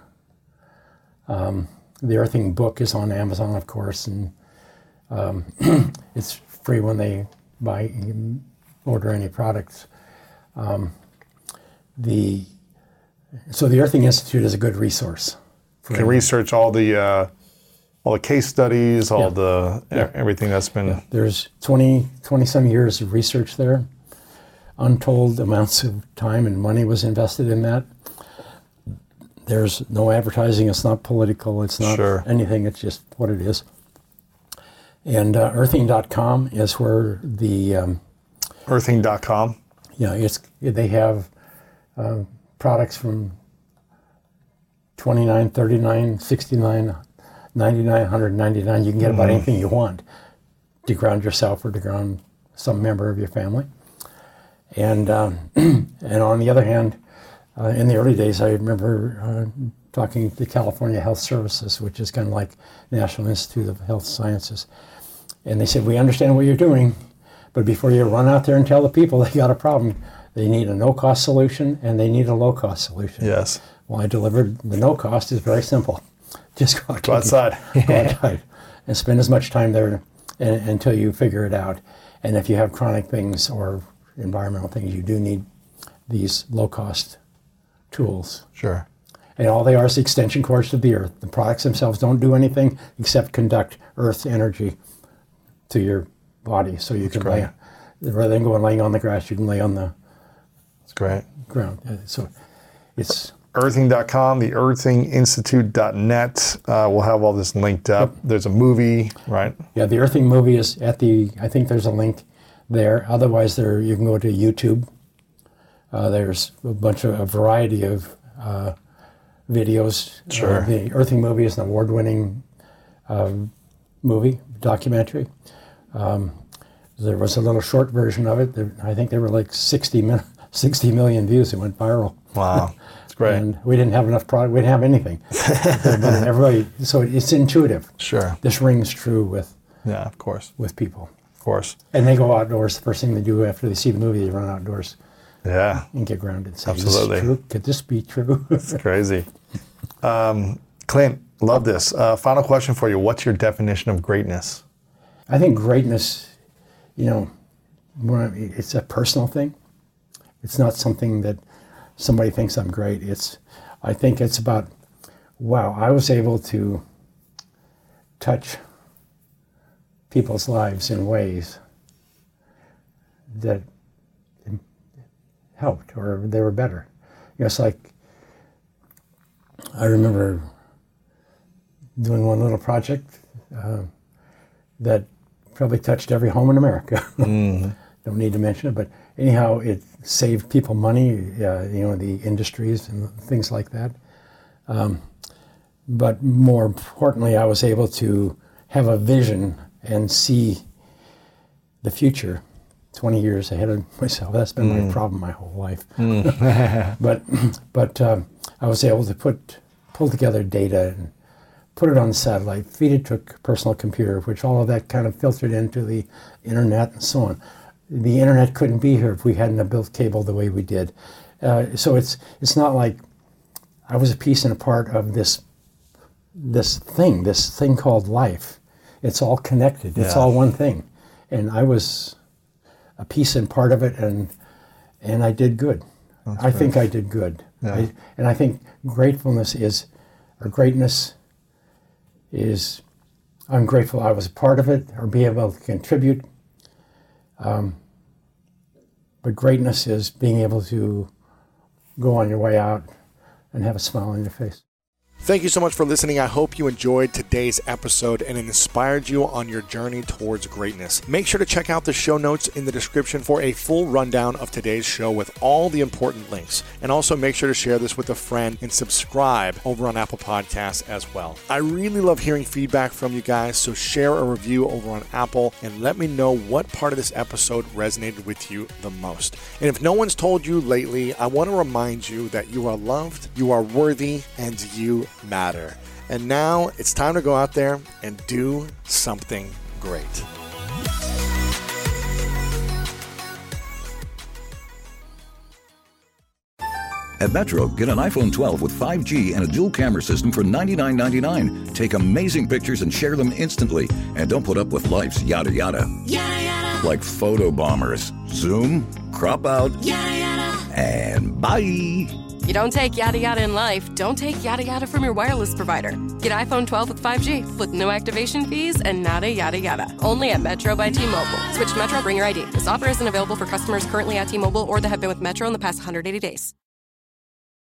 B: Um, the Earthing book is on Amazon, of course, and um, it's free when they buy, order any products. Um, the so the Earthing Institute is a good resource.
C: You can research all the uh, all the case studies, all
B: yeah.
C: the
B: yeah.
C: everything that's been.
B: Yeah. There's twenty, twenty some years of research there. Untold amounts of time and money was invested in that. There's no advertising. It's not political. It's not
C: sure.
B: anything. It's just what it is. And uh, earthing dot com is where the... Um,
C: earthing dot com?
B: Yeah, it's, they have uh, products from twenty-nine, thirty-nine, sixty-nine, ninety-nine, one hundred ninety-nine. You can get mm-hmm. about anything you want to ground yourself or to ground some member of your family. And um, and on the other hand, uh, in the early days, I remember uh, talking to California Health Services, which is kind of like National Institute of Health Sciences. And they said, we understand what you're doing, but before you run out there and tell the people they got a problem, They need a no-cost solution, and they need a low-cost solution.
C: Yes.
B: Well, I delivered the no-cost is very simple. Just go,
C: Go outside.
B: go outside and spend as much time there and, until you figure it out. And if you have chronic things or environmental things, you do need these low-cost tools.
C: Sure.
B: And all they are is extension cords to the earth. The products themselves don't do anything except conduct earth's energy to your body. So you
C: That's
B: can
C: great.
B: lay, rather than going laying on the grass, you can lay on the
C: That's great.
B: ground. So it's
C: earthing dot com, the earthing institute dot net. Uh, we'll have all this linked up. Yep. There's a movie, right?
B: Yeah, the Earthing movie is at the, I think there's a link there. Otherwise, there you can go to YouTube. Uh, there's a bunch of, a variety of uh, videos.
C: Sure.
B: Uh, the Earthing movie is an award-winning uh, movie, documentary. Um, there was a little short version of it. There, I think there were like sixty, min- sixty million views. It went viral.
C: Wow. That's great.
B: And we didn't have enough product. We didn't have anything. But everybody, so it's intuitive.
C: Sure.
B: This rings true with
C: Yeah, of course.
B: with people.
C: Of course.
B: And they go outdoors. The first thing they do after they see the movie, they run outdoors
C: Yeah.
B: and get grounded. Say,
C: Absolutely.
B: Is this true? Could this be true?
C: It's crazy. Um, Clint, love this. Uh, final question for you. What's your definition of greatness?
B: I think greatness, you know, more- it's a personal thing. It's not something that somebody thinks I'm great. It's, I think it's about, wow, I was able to touch people's lives in ways that helped or they were better. You know, it's like, I remember doing one little project uh, that probably touched every home in America. Mm-hmm. Don't need to mention it, but anyhow, it saved people money, uh, you know, the industries and things like that. Um, but more importantly, I was able to have a vision and see the future twenty years ahead of myself. That's been mm. my problem my whole life. Mm. but but uh, I was able to put pull together data and put it on the satellite, feed it to a personal computer, which all of that kind of filtered into the internet and so on. The internet couldn't be here if we hadn't have built cable the way we did. Uh, so it's it's not like I was a piece and a part of this this thing, this thing called life. It's all connected. It's
C: yeah.
B: all one thing. And I was a piece and part of it, and and I did good. That's I great. think I did good.
C: Yeah.
B: I, and I think gratefulness is, or greatness is, I'm grateful I was a part of it, or be able to contribute. Um, but greatness is being able to go on your way out and have a smile on your face.
D: Thank you so much for listening. I hope you enjoyed today's episode and it inspired you on your journey towards greatness. Make sure to check out the show notes in the description for a full rundown of today's show with all the important links. And also make sure to share this with a friend and subscribe over on Apple Podcasts as well. I really love hearing feedback from you guys, so share a review over on Apple and let me know what part of this episode resonated with you the most. And if no one's told you lately, I want to remind you that you are loved, you are worthy, and you matter. And now it's time to go out there and do something great.
F: At Metro, get an iPhone twelve with five G and a dual camera system for ninety-nine ninety-nine. Take amazing pictures and share them instantly. And don't put up with life's yada yada. Yada yada. Like photo bombers. Zoom, crop out, yada yada. And bye.
G: You don't take yada yada in life, don't take yada yada from your wireless provider. Get iPhone twelve with five G with no activation fees and nada yada yada. Only at Metro by T-Mobile. Switch to Metro, bring your I D. This offer isn't available for customers currently at T-Mobile or that have been with Metro in the past one hundred eighty days.